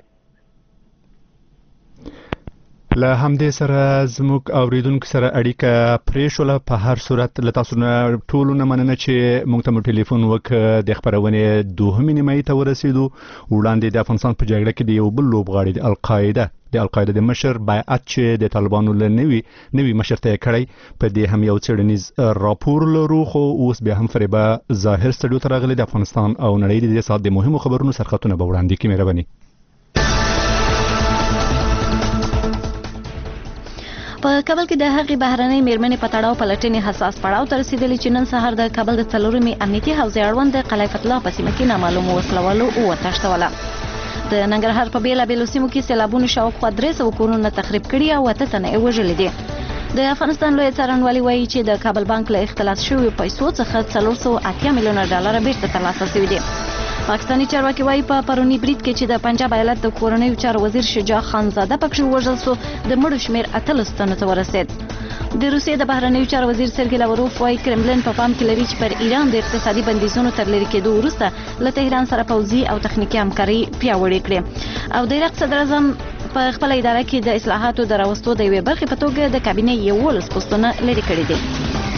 له همدې سره زموږ اوریدونکو سره اړیکه پرې شوله. په هر صورت له تاسو نه ټولو نه مننه چې موږ ته مو ټلیفون وکړ. د خپرونې دوهمې نیمایي ته ورسېدو. وړاندې د افغانستان په جګړه کې د یو بل لوبغاړي د القاعده د القاعده د مشر بیعت چې د طالبانو له نوي نوي مشر ته کړی په دې هم یو څېړنیز راپور لرو، خو اوس بیا هم فریبه ظاهر سټډیو ته راغلی د افغانستان او نړۍ د دې ساعت د مهمو خبرونو سرخطونه به وړاندې کړي. مهرباني. په کابل کې د هغې بهرنۍ میرمنې په تړاو پلټنې حساس پړاو ته رسیدلې چې نن سهار د کابل د څلورمې امنیتي حوزې اړوند د قلعه فتح په سیمه کې نامعلومو وسلوالو وتښتوله. د ننګرهار په بیلابیلو سیمو کې سیلابونو شاوخوا درې سوه کورونه تخریب کړي او اته تنه یې وژلي دي. د افغانستان لوی څارنوالي وایي چې د کابل بانک له اختلاس شویو پیسو څخه څلور سوه اتیا میلیونه ډالره بیرته ترلاسه شوي دي. پاکستاني چارواکي وایي په پروني برید کې چې د پنجاب ایالت د کورنیو چارو وزیر شجاع خانزاده پکښې ووژل سو، د مړو شمېر اتلس تنو ته ورسېد. د روسیې د بهرنیو چارو وزیر سرګی لاوروف وایي کرملین په پام کې لري چې پر ایران د اقتصادي بندیزونو تر لرې کېدو وروسته له تهران سره پوځي او تخنیکي همکاري پیاوړې کړي. او د عراق صدر اعظم په خپله اداره کې د اصلاحاتو د راوستو د یوې برخې په توګه د کابینې یولس پوستونه لرې کړي دي.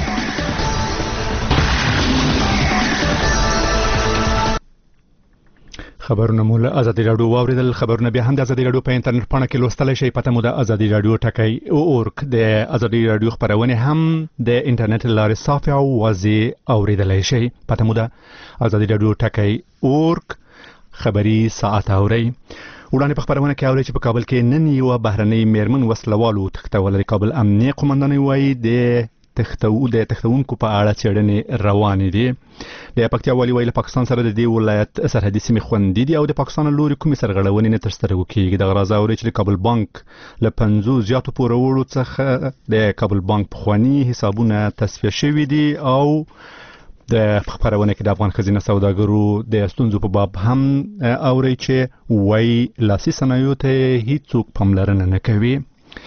خبرونه مو له ازادي راډیو واوریدل. خبرونه بیا هم د ازادي راډیو په انټرنیټ پاڼه کې لوستلی شئ. پته مو د ازادي راډیو ټکی اورګ. د ازادي راډیو خبرونه هم د انټرنیټ له لارې صافي او واضح اوریدلی شئ. پته مو د ازادي راډیو ټکی اورګ خبري ساعت اوري. وړاندې په خبرونه کې اوري چې په کابل کې نن یو بهرنۍ میرمن وسلوالو تښتوله. د کابل امنیه قومندانۍ وایي د تختو د تختونکو په اړه څېړنې روانې دي. د پکتیا والي ویل پاکستان سره د دې ولایت سرحدي سیمې خوندي دي او د پاکستان لوري کومې سرغړونې نه ترسره کیږي. د غراز اوري چې د کابل بانک له پنځو زیاتو پورولو څخه د کابل بانک پخوانی حسابونه تصفیه شوي دي او د خبرونه کې د افغان خزینه سوداګرو د ستونزو په باب هم اوري چې وای لاسي صنایعو ته هیڅوک پاملرنه نه کوي.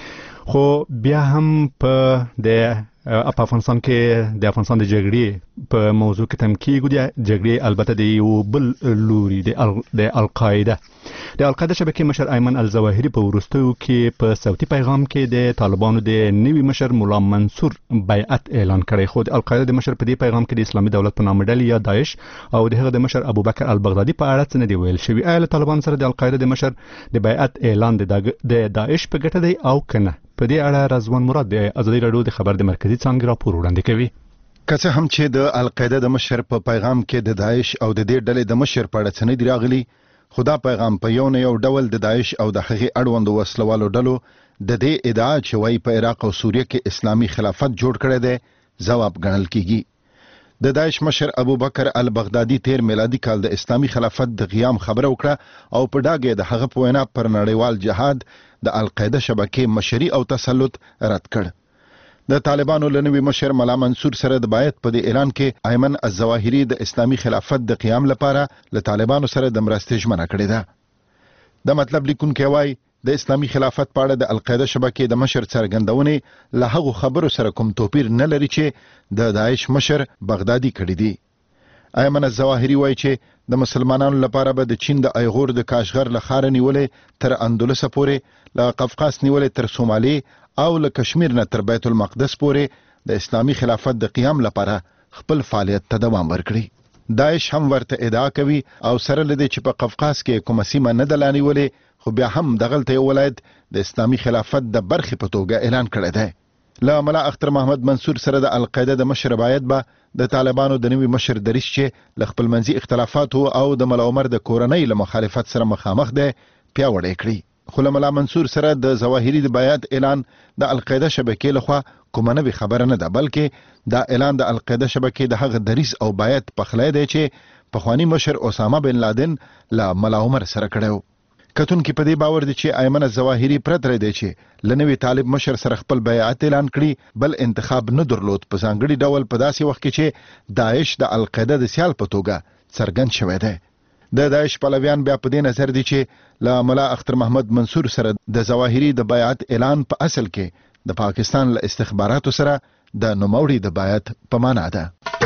خو بیا هم په د په افغانستان کې د افغانستان د جګړې په موضوع کې تم کېږي. د جګړې البته د یو بل لوري د القاعده د القاعده شبکې مشر ایمن الظواهري په وروستیو کې په صوتي پیغام کې د طالبانو د نوي مشر مولا منصور بیعت اعلان کړی. خو د القاعده د مشر په دې پیغام کې د اسلامي دولت په نامه ډلې یا داعش او د هغه د مشر ابوبکر البغدادي په اړه څه نه دی ویل شوي. آیا له طالبان سره د القاعده د مشر د بیعت اعلان د داعش په ګټه دی او کنه؟ په دې اړه رضوان مراد د ازادي راډیو د خبر د مرکزی څانګې راپور وړاندې کوي. که څه هم چې د القاعده د مشر په پیغام کې د داعش او د دې ډلې د مشر په اړه څه نه دی راغلی، خو دا پیغام په یو نه یو ډول د داعش او د هغې اړوندو وسلوالو ډلو د دې ادعا چې وایي په عراق او سوریه کې اسلامي خلافت جوړ کړی دی ځواب ګڼل کیږي. د داعش مشر ابوبکر البغدادي تیر میلادي کال د اسلامي خلافت د قیام خبره وکړه او په ډاګه د هغه په وینا پر نړیوال جهاد د القاعده شبکې مشري او تسلط رد کړ. د طالبانو لنوي مشر مولا منصور سره د بیعت په دې اعلان کې ایمن الظواهري د اسلامي خلافت د قیام لپاره له طالبانو سره د مرستې ژمنه کړې ده. د مطلب لیکونکی وایي د اسلامي خلافت په اړه د القاعده شبکې د مشر څرګندونې له هغو خبرو سره کوم توپیر نه لري چې د داعش مشر بغدادي کړی دی. ایمن الظواهري وایي چې د مسلمانانو لپاره به د چین د ایغور د کاشغر له ښاره نیولې تر اندلس پورې، له قفقاز نیولې تر سومالي او له کشمیر نه تر بیت المقدس پورې د اسلامي خلافت د قیام لپاره خپل فعالیت ته دوام ورکړي. داعش هم ورته ادعا کوي او سره لدې چې په قفقاز کې کومه سیمه نه ده لا نیولې، خو بیا هم دغلته یو ولایت د اسلامي خلافت د برخې په توګه اعلان کړی دی. له ملا اختر محمد منصور سره د القاعده د مشر بیعت به د طالبانو د نوي مشر دریځ چې له خپلمنځي اختلافاتو او د ملا عمر د کورنۍ له مخالفت سره مخامخ دی پیاوړی کړي. خو له ملا منصور سره د ظواهري د بیعت اعلان د القاعده شبکې لخوا کومه نوې خبره نه ده، بلکې دا اعلان د القاعده شبکې د هغه دریځ او بیعت پخلی دی چې پخوانی مشر اسامه بن لادن له ملا عمر سره کړی. کتونکي په دې باور دي چې ایمن الظواهري پرته دی چې لنوي طالب مشر سره خپل بیعت اعلان کړي، بل انتخاب نه درلود، په ځانګړي ډول په داسې وخت کې چې داعش د القاعده د سیال په توګه څرګند شوی دی. د داعش پلویان بیا په دې نظر دي چې له ملا اختر محمد منصور سره د ظواهري د بیعت اعلان په اصل کې د پاکستان له استخباراتو سره د نوموړي د بیعت په معنا ده.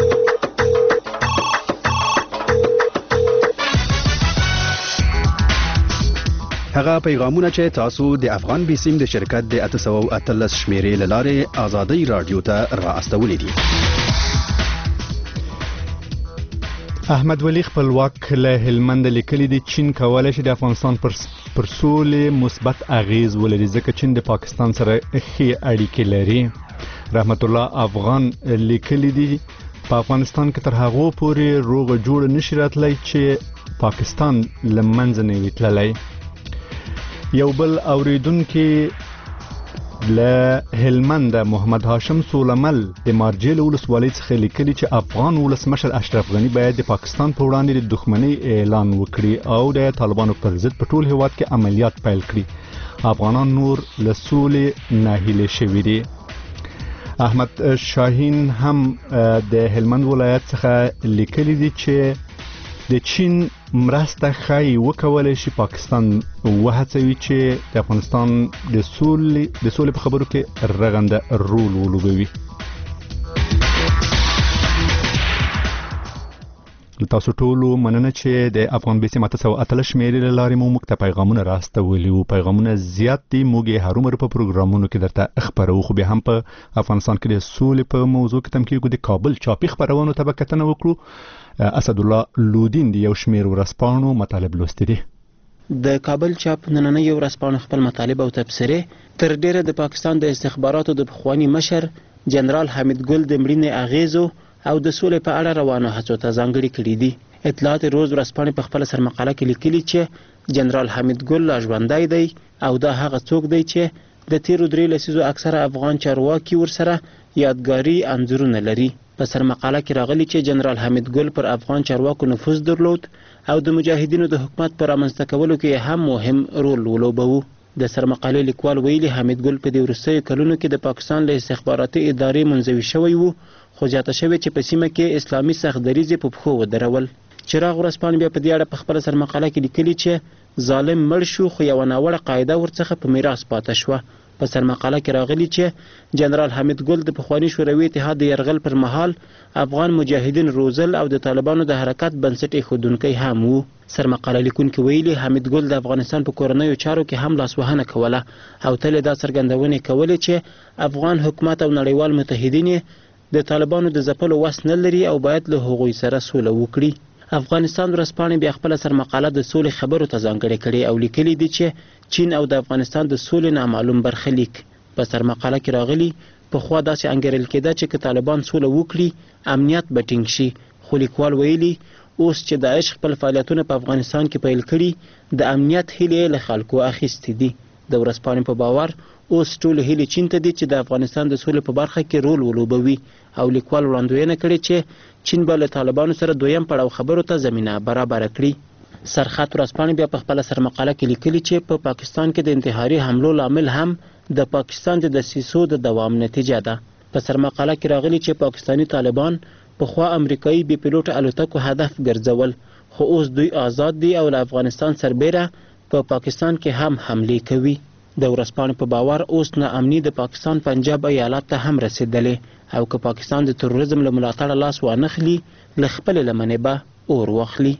هغه پیغامونه چې تاسو د افغان بیسیم د شرکت د اته سوه او اتلس شمیرې له لارې آزادۍ رادیو ته را استولې دي. احمد ولی خپلواک له هلمند لیکلي دي چین کولای شي د افغانستان پر پر سولې مثبت اغیز ولري ځکه چین د پاکستان سره ښې اړیکې لري. رحمت الله افغان لیکلي دي په افغانستان کې تر هغه پورې روغ جوړ نشي راتلی چې پاکستان لمنځه نه وي تللی. یو بل اوریدونکو له هلمند محمد هاشم سولمل د مارجیل ولسوالۍ څخه لیکلي چې افغان ولسمشر اشرف غنی باید د پاکستان په وړاندې د دښمنۍ اعلان وکړي او د طالبانو پر ضد په ټول هیواد کې عملیات پیل کړي. افغانان نور له سولې ناهیلي شوي دي. احمد شاهین هم د هلمند ولایت څخه لیکلي دي چې د چین مرسته خای وکولای شي پاکستان وهڅوي چې د افغانستان د سولې د سولې په خبرو کې رغنده رول ولوبوي. تاسو ټول مننه چې د افغان بیسیم اته سوه اتلس شمیرې له لارې مو موږ ته پیغامونه راستولي وو. پیغامونه زیات دي، موږ یې هرومرو په پروګرامونو کې درته خپرو، خو بیا هم په افغانستان کې د سولې په موضوع کې تم کېږو. د کابل چاپي خپرونو ته به کتنه وکړو. اسد الله لودین دی یو شمیر ورځپاڼو مطالب لوستي دي. د کابل چاپ نننۍ ورځپاڼه خپل مطالب او تبصرې تر ډیره د پاکستان د استخباراتو د پخوانی مشر جنرال حمید ګل د مړینې اغیزو او د سولې په اړه روانو هڅو ته ځانګړي کړي دي. اطلاعات روز ورځپاڼې په خپل سرمقاله کې لیکلي چې جنرال حمید ګل لا ژوندی دی او دا هغه څوک دی چې د تیرو درې لسیزو اکثره افغان چارواکي ورسره یادګاري انځورونه لري. په سرمقاله کې راغلي چې جنرال حمید ګل پر افغان چارواکو نفوذ درلود او د مجاهدینو د حکومت پر رامنځته کولو کې هم مهم رول ولوباوه. د سرمقالې لیکوال ویلي حمید ګل په دې وروستیو کلونو کې د پاکستان له استخباراتي ادارې منزوي شوی و، خو زیاته شوې چې په سیمه کې اسلامي سختدریځې په پښو ودرول. چراغ ورځپاڼې بیا په دې اړه په خپله سرمقاله کې لیکلي چې ظالم مړ شو خو یوه ناوړه قاعده ورڅخه په میراث پاته شوه. په سرمقاله کې راغلي چې جنرال حمید ګل د پخواني شوروي اتحاد د یرغل پر مهال افغان مجاهدین روزل او د طالبانو د حرکت بنسټ ایښودونکی هم و. سرمقاله لیکونکي ویلي حمید ګل د افغانستان په کورنیو چارو کې هم لاسوهنه کوله او تل دا څرګندونې کولې چې افغان حکومت او نړیوال متحدین د طالبانو د ځپلو وس نه لري او باید له هغوی سره سوله وکړي. افغانستان ورځپاڼې بیا خپله سرمقاله د سولې خبرو ته ځانګړې کړې او لیکلي دي چې چین او د افغانستان د سولې نامعلوم برخلیک. په سرمقاله کې راغلي پخوا داسې انګیرل کېده چې که طالبان سوله وکړي امنیت به ټینګ شي، خو لیکوال ویلي اوس چې داعش خپل فعالیتونه په افغانستان کې پیل کړي د امنیت هیلې له خلکو اخیستې دي. د ورځپاڼې په باور اوس ټول هیلې چین ته دي چې د افغانستان د سولې په برخه کې رول ولوبوي او لیکوال وړاندوینه کړې چې چین به له طالبانو سره دویم پړاو خبرو ته زمینه برابره کړي. سرخط ورځپاڼې بیا په خپله سرمقاله کې لیکلي چې په پاکستان کې د انتحاري حملو لامل هم د پاکستان د دسیسو د دوام نتیجه ده. په سرمقاله کې راغلي چې پاکستانی طالبان پخوا امریکایي بې پیلوټه الوتکو هدف ګرځول، خو اوس دوی آزاد دي او له افغانستان سربیره په پاکستان کې هم حملې کوي. د ورځپاڼې په باور اوس ناامني د پاکستان پنجاب ایالت ته هم رسېدلې او که پاکستان د تروریزم له ملاتړه لاس وانخلي له خپلې لمنې به اور واخلي.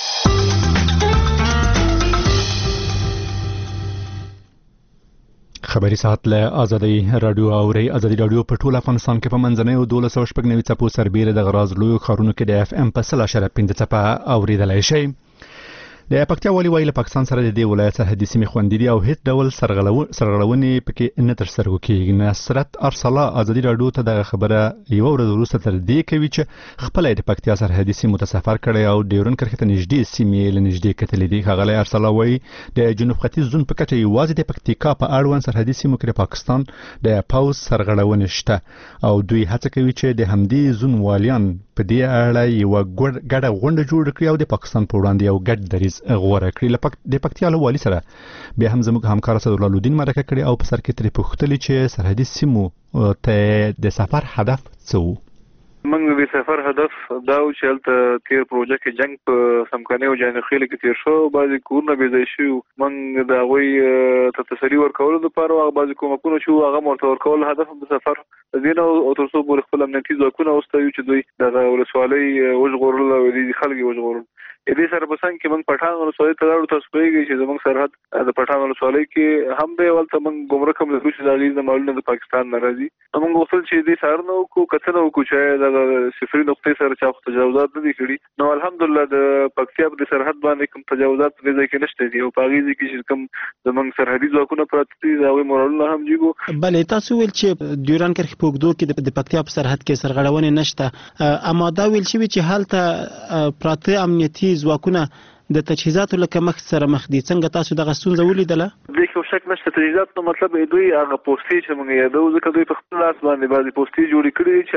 خبري ساعت له آزادي رادیو اوري. آزادي رادیو په ټول افغانستان کې په منځنۍ او دولس سوه شپږ نوي څپو سربیره د غراز لویو ښارونو کې د اف ام په سل اشاره پنځه څپه اوریدلی شئ. د پکتیا والي وایي له پاکستان سره د دې ولایت سرحدي سیمې خوندي دي او هیڅ ډول سرغړونې پکې نه ترسره کېږي. نصرت ارسلا آزادي رادیو ته دغه خبره یوه ورځ وروسته تر دې کوي چې خپله د پکتیا سرحدي سیمو ته سفر کړی او ډیورن کرښې ته نږدې سیمې یې له نږدې کتلې دي. ښاغلی ارسلا وایي د جنوب ختیځ زون په کچه یوازې د پکتیکا په اړوند سرحدي سیمو کې د پاکستان د پوځ سرغړونې شته او دوی هڅه کوي چې د همدې زون والیان په دې اړه یوه ګډه غونډه جوړه کړي او د پاکستان په وړاندې یو ګډ دریځ غوره کړي. د پکتیا له والي سره بیا هم زموږ همکار اسدالله لودین مرکه کړې او په سر کې ترې پوښتلي چې سرحدي سیمو ته د سفر هدف څه و. موږ د سفر هدف دا و چې هلته تیر پروژه کې جنگ په سمکنه او جانخیل کې تیر شو، بعضې کورونه بې ځای شوي، موږ د هغوی ته تسلي ورکولو دپاره هغه بعضې کومکونه چې هغه هم ورته ورکول هدف د سفر دې نه او تر څو پورې خپل امنیتي ځواکونه وستایو چې دوی دغه ولسوالۍ وژغورل او د خلک یې وژغورل. دې سره په څنګ کې موږ پټان ولسوالۍ ته لاړو. تاسو پوهېږئ چې زموږ سرحد د پټان ولسوالۍ کې هم دی، هلته موږ ګمرک هم لرو چې د هغې مالونه د پاکستان نه راځي. موږ غوښتل چې دې څارنه وکړو، کتنه وکړو چې دغه صفري نقطې سره چا خو تجاوزات نه دي کړي. نو الحمدلله د پکتیا په سرحد باندې کوم تجاوزات په دې ځای کې نشته دي او په هغې ځای کې چې کوم زموږ سرحدي ځواکونه پراته دي د هغوی مورالونه هم جګو. بلې تاسو ویل چې ډیورنډ کرښې په اوږدو کې د پکتیا په سرحد کې سرغړونې نشته، اما دا ویل شوي چې هلته پراته امنیتي ځواکونه د تجهیزاتو له کمښت سره مخ دي. څنګه تاسو دغه ستونزه ولیدله؟ دې کې شک نشته. تجهیزات نو مطلب دوی هغه پوستې چې موږ یادو، ځکه دوی په خپل لاس باندې بعضې پوستې جوړې کړي دي چې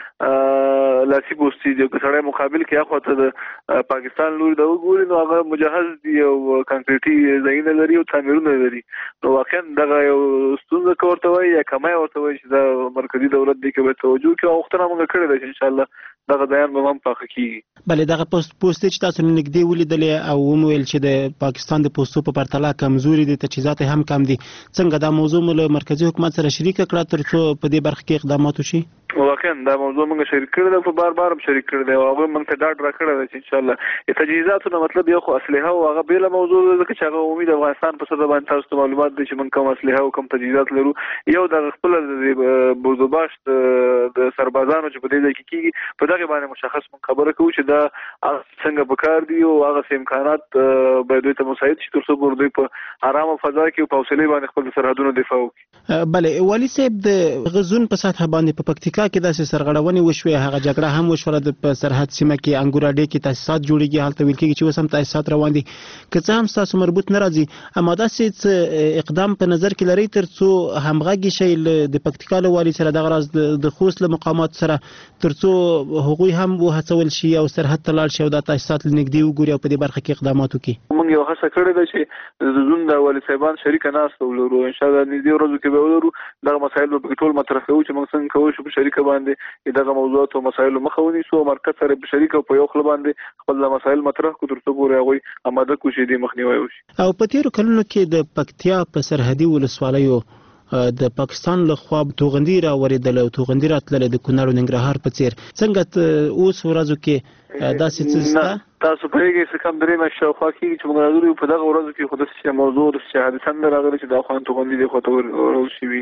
هغه لاسي پوستې دي. که سړی مقابل کې اخواته د پاکستان لوري ته وګوري نو هغه مجهز دي او کانکریټي ځایونه لري او تعمیرونه لري. نو واقعا دغه یو ستونزه که ورته وایي یا کمی ورته وایي چې دا مرکزي دولت دې کې باید توجه وکړي او غوښتنه موږ کړې ده چې انشاءالله دغه ځایان به هم پاخه کېږي. بلې دغه پوستې چې تاسو نږدې ولیدلې او ومویل چې د پاکستان د پوستو په پرتله کمزوري دي، تجهیزات هم کم دي، څنګه دا موضوع مو له مرکزي حکومت سره شریکه کړه تر څو په دې برخه کې اقدامات وشي؟ واقعا دا موضوع موږ شریک کړی ده، په بار بار هم شریک کړی دی او هغوی موږ ته ډاډ راکړی ده چې انشاءالله د تجهیزاتو نه مطلب یو خو اسلحه او هغه بېله موضوع ده، ځکه چې هغه عمومي د افغانستان په سطحه باندې تاسو ته معلومات دی چې موږ کوم اسلحه او کوم تجهیزات لرو. یو دغه خپله د بردوباشت د سربازانو چې په دې ځای کې کېږي په دغې باندې مشخص موږ خبره کوو چې دا څنګه پکار دي او هغسې امکانات باید دوی ته مساعد شي تر څو پورې دوی په ارامه فضا کې او په حوصلې باندې خپل سرحدونه دفاع وکړي. بلې والي صاحب، د غزون په سطحه باندې په پکتیکا کې داسې سرغړونې وشوې، هغه جګړه هم وشوله په سرحد سیمه کې انګوراډې کې تاسیسات جوړېږي، هلته ویل کېږي چې اوس هم تاسیسات روان دي. که څه هم ستاسو مربوط نه راځي، اما داسې څه اقدام په نظر کې لرئ تر څو همغږي شئ د پکتیکا له والي سره، دغه راز د خوست له مقاماتو سره، تر څو هغوی هم وهڅول شي او سرحد ته لاړ شي او دا تاسیسات له نږدې وګوري او په دې برخه کې اقدامات وکړي؟ موږ یو هڅه کړې ده چې د زون د والي صاحبان شریکه ناسته ولرو، انشاءالله نږدې ورځو کې به ولرو. دغه مسایل به پکې ټول مطرح کوو چې موږ څنګه کولی شو په شریکه باندې دغه موضوعات او مسایلو مخه ونیسو، مرکز سره په شریکه او په یو خوله باندې خپل مسایل مطرح کړو تر څو پورې هغوی اماده کړو چې دې مخنیوی وشي. او په تېرو کلونو کې د پکتیا په سرحدي ولسوالیو د پاکستان له خوا توغندي راورېدله او توغندي راتلله د کونړ او ننګرهار په څېر. څنګه اوس ورځو کې داسې څه شته؟ تاسو پوهېږئ چې کم درې میاشتې شاوخوا کېږي چې موږ راغلي یو په دغه ورځو کې خو داسې موضوع داسې حادثه نه راغلې چې دا خوان توغندي دې خواته ورول شوي.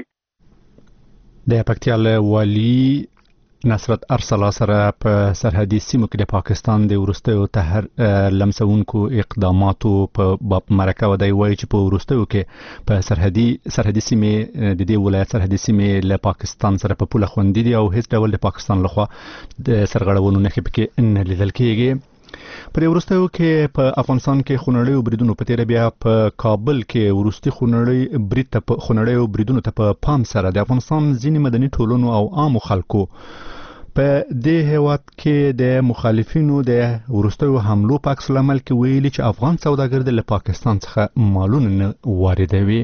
د پکتیا له والي نصرت ارسلا سره په سرحدي سیمو کې د پاکستان د وروستیو تهر لمسونکو اقداماتو په مرکه ودی وایي چې په وروستیو کې په سرحدي سرحدي سیمې د دې ولایت سرحدي سیمې له پاکستان سره په پوله خوندي دي او هیڅ ډول د پاکستان لخوا د سرغړونو نښې پکې نه لیدل کېږي. په وروستیو کې په افغانستان کې خونړیو بریدونو په تیره بیا په کابل کې وروستي خونړی برید ته په خونړیو بریدونو ته په پام سره د افغانستان ځینې مدني ټولنو او عامو خلکو په دې هیواد کې د مخالفینو د وروستیو حملو په عکس العمل کې ویلي چې افغان سوداګر له پاکستان څخه مالونه نه واردوي.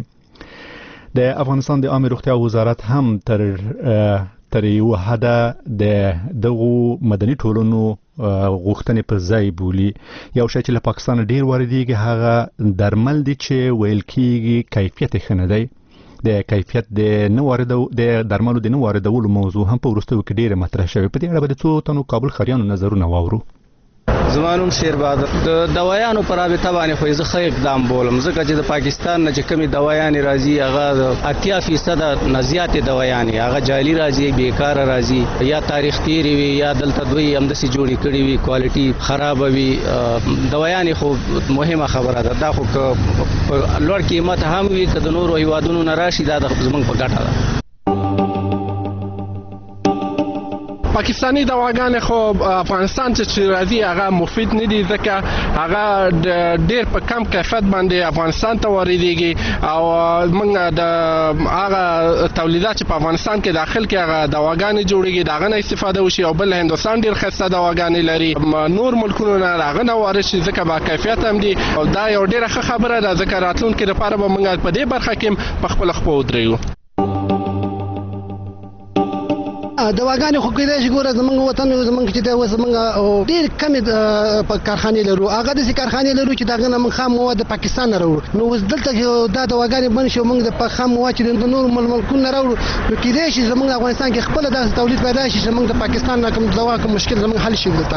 د افغانستان د عامه روغتیا وزارت هم تر تر یو حده د دغو مدني ټولنو غوښتنې پر ځای بولي. یو شی چې له پاکستان ډیر واردېږي هغه درمل دي چې ویل کېږي کیفیت یې ښه نه دی. د کیفیت د نه واردو د درملو د نه واردولو موضوع هم په وروستیو کې ډیره مطرح شوې. په دې اړه به د څو تنو کابل خریانو نظرونه واورو. زما نوم شیر بهادر. د دوايانو پر رابطه باندې خو زه ښه اقدام بولم، ځکه چې د پاکستان نه چې کومې دوايانې راځي هغه اتیا فیصد نه زیاتې دوايانې هغه جعلي راځي، بیکاره راځي، یا تاریخ تیرې وي یا دلته دوی همداسې جوړې کړي وي، کوالټي خرابه وي. دوايانې خو مهمه خبره ده، دا خو که په لوړ قیمت هم وي که د نورو هیوادونو نه راشي دا د زموږ په ګټه ده. پاکستانی دواګانې خو افغانستان چې راځي هغه مفید نه دي، ځکه هغه ډیر په کم کیفیت باندې افغانستان ته واردېږي او موږ د هغه تولیدات چې په افغانستان کې داخل کې هغه دواګانې جوړېږي د هغه نه استفاده وشي. او بل هندوستان ډیر ښایسته دواګانې لري، نور ملکونو نه هغه نه وارد شي ځکه با کیفیت هم دي او دا یو ډیره ښه خبره ده، ځکه راتلونکي لپاره به موږ په دې برخه کې په خپله خپه ودرېږو. دواګانې خو کېدای شي ګوره زمونږ وطن زمونږ چې دی اوس زمونږ ډېر کمې کارخانې لرو هغه داسې کارخانې لرو چې د هغه نه موږ خام مواد د پاکستان نه راوړو نو اوس دلته دا دواګانې بند شي موږ د خام مواد چې د نورو ملکونو نه راوړو نو کېدای شي زمونږ افغانستان کې خپله داسې تولید پیدا شي چې موږ د پاکستان نه کوم دوا کوم مشکل زمونږ حل شي دلته.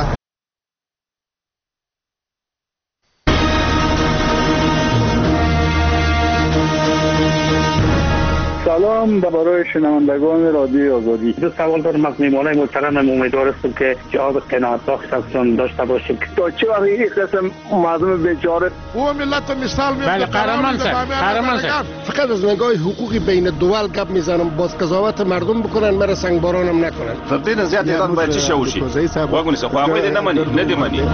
سلام برای شنوندگان رادیو آزادی. دو سوال دارم از میهمانان محترمم. امیدوار هستم که جواب قناعت بخشتون داشته باشید. تا چه وقت این قسم مردم بیچاره او ملت مثال میاد. بله قهرمان صاحب قهرمان صاحب فقط از نگاه حقوقی بین الدول گپ میزنم باز قضاوت مردم بکنن مرا سنگبارانم نکنن. فردین زیاد ایران باید چی شوشی واگونی سه خو هغه نه مني نه دی مني.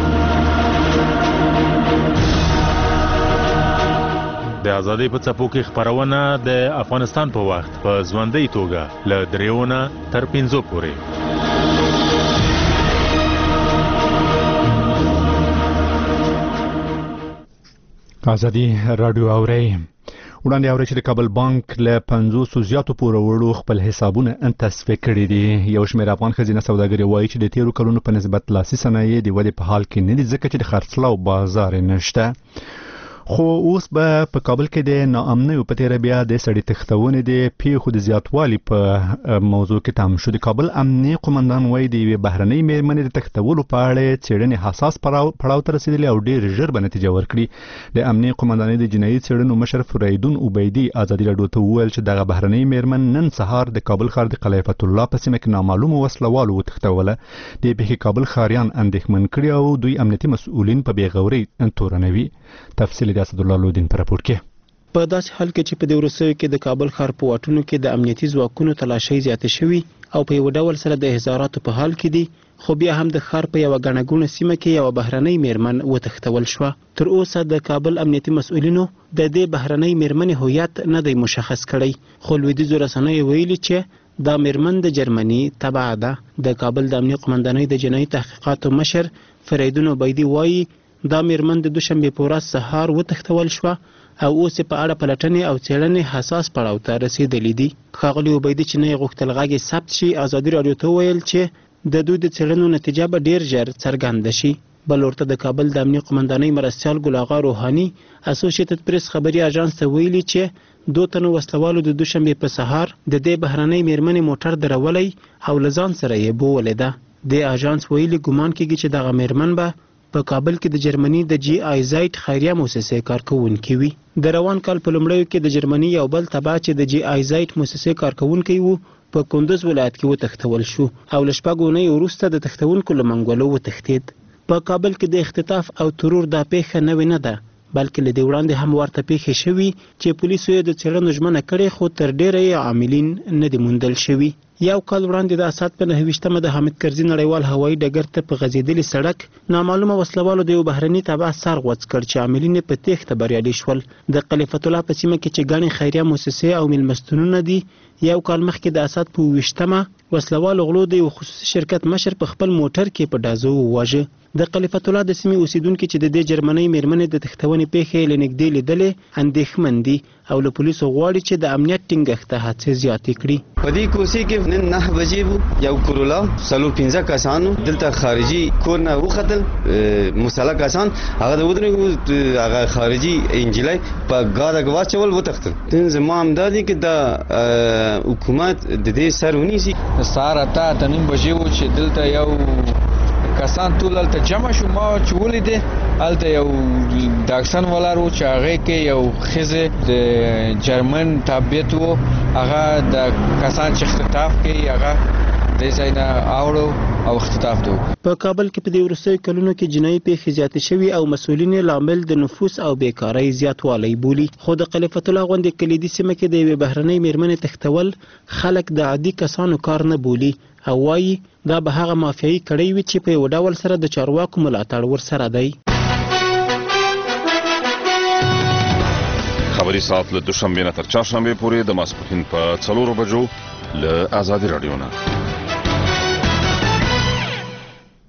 د ازادۍ په څپو کې خپرونه د افغانستان په وخت په ژوندۍ توګه له دریونه تر پنځو پورې. ازادي رادیو اوري وړاندې اوري چې د کابل بانک له پنځوس زیاتو پورولو خپل حسابونه تصفیه کړي دي. یو شمېر افغان خزینه سوداګري وایي چې د تیرو کلونو په نسبت لاسي صنایع د ودې په حال کې نه دي ځکه چې د خرڅلاو بازار نشته. خو اوس به په کابل کې د ناامنۍ په تیر بیا د سړي تختونې د پیښو د زیاتوالي په موضوع کې تام شو. د کابل امنیه قومندان وایي د یوې بهرنۍ میرمنې د تختولو په اړه څېړنې حساس پړاو ته رسېدلې او ډېر ژر به نتیجه ورکړي. د امنیه قومندانۍ د جنایي څېړنو مشر فریدون عبیدي ازادي راډیو ته وویل چې دغه بهرنۍ میرمن نن سهار د کابل ښار د خلیفة الله په سیمه کې نامعلومو وسلوالو وتښتوله. د پیښې کابل ښاریان اندېښمن کړي او دوی امنیتي مسؤلین په بېغورۍ تورنوي. تفصیل د اسدالله لودین پر راپور کې. په داسې حال کې چې په دې وروستیو کې د کابل ښار په واټونو کې د امنیتي ځواکونو تلاشۍ زیاتې شوي او په یو ډول سره د احضاراتو په حال کې دي، خو بیا هم د ښار په یوه ګڼه ګوڼه سیمه کې یوه بهرنۍ میرمن وتښتول شوه. تر اوسه د کابل امنیتي مسؤلینو د دې بهرنۍ میرمنې هویت نه دی مشخص کړی، خو لویدیځو رسنیو ویلي چې دا میرمن د جرمني تبع ده. د کابل د امنیه قومندانۍ د جنایي تحقیقاتو مشر فریدون عبیدي وایي دا میرمن د دوشنبې په ورځ سهار وتښتول شوه او اوس په اړه پلټنې او څېړنې حساس پړاو ته رسېدلې دي. ښاغلي عبیدي چې نه یې غوښتل غږ یې ثبت شي، ازادي راډیو ته وویل چې د دوی د څېړنو نتیجه به ډېر ژر څرګنده شي. بل ورته د کابل د امنیه قومندانۍ مرستیال ګل اغا روحاني اسوسییټډ پریس خبري اژانس ته ویلي چې دو تنو وسلوالو د دوشنبې په سهار د دې بهرنۍ میرمنې موټر درولی او له ځان سره یې بوولې ده. د اژانس ویلي ګمان کېږي چې دغه میرمن به په کابل کې د جرمني د جی آی زایټ خیریه موسسې کارکونکي وي. د روان کال په لومړیو کې د جرمني یو بل تبع چې د جی آی زایټ موسسې کارکونکی وو په کندوز ولایت کې وتښتول شو او له شپږو اونیو وروسته د تښتونکو له منګولو وتښتېد. په کابل کې د اختطاف او ترور دا پیښه نوې نه ده، بلکې له دې وړاندې هم ورته پیښې شوي چې پولیسو یې د څېړنو ژمنه کړې، خو تر ډېره یې عاملین نه دي موندل شوي. یو کال وړاندې د اسات په نهه ویشتمه د حامد کرزي نړیوال هوایي ډګر ته په غځېدلي سړک نامعلومه وسلوالو د یو بهرني تبع سر غوڅ کړ چې عاملین یې په تېښته بریالي شول. د خلیفة الله په سیمه کې چې ګڼې خیریه موسسې او میلمستونونه دي، یو کال مخکې د اسات په ویشتمه وسلوالو غلو د یو خصوصي شرکت مشر په خپل موټر کې په ډازو وواژه. د خلیفة الله د سیمې اوسیدونکي چې د دې جرمنۍ میرمنې د تښتونې پیښې له نږدې لیدلې اندېښمن دي او له پولیسو غواړي چې د امنیت ټینګښت ته هڅې زیاتې کړي. په دې کوڅې کې نن نهه بجې وو، یو کرولا څلور پنځه کسانو دلته خارجي کور نه وختل، مسلح کسان هغه د ودرېږو هغه خارجي انجلۍ په ګاډه کې واچول وتښتل. زما همدا دی چې دا حکومت د دې سر ونیسي. سهار اته اته نیم بجې وو چې دلته یو کسان ټول هلته جمع شو. ما چې ولیدې هلته یو ډاکسن ولاړ و چې هغې کې یو ښځې د جرمن تابعیت و، هغه د کسان چې اختطاف کوي هغه دې ځای نه اوړو او اختطاف ته. په کابل کې په دې وروستیو کلونو کې جنایي پیښې زیاتې شوي او مسؤلین یې لامل د نفوس او بیکارۍ زیاتوالی بولي. خو د خلیفة الله غوندې کلیدي سیمه کې د یوې بهرنۍ میرمنې تښتول خلک د عادي کسانو کار نه بولي او وایي دا به هغه مافیایي کړۍ وي چې په یو ډول سره د چارواکو ملاتړ ورسره دی. خبري ساعت له دوشنبې نه تر چهارشنبې پورې د ماسپښین په څلورو بجو له ازادي راډیو نه.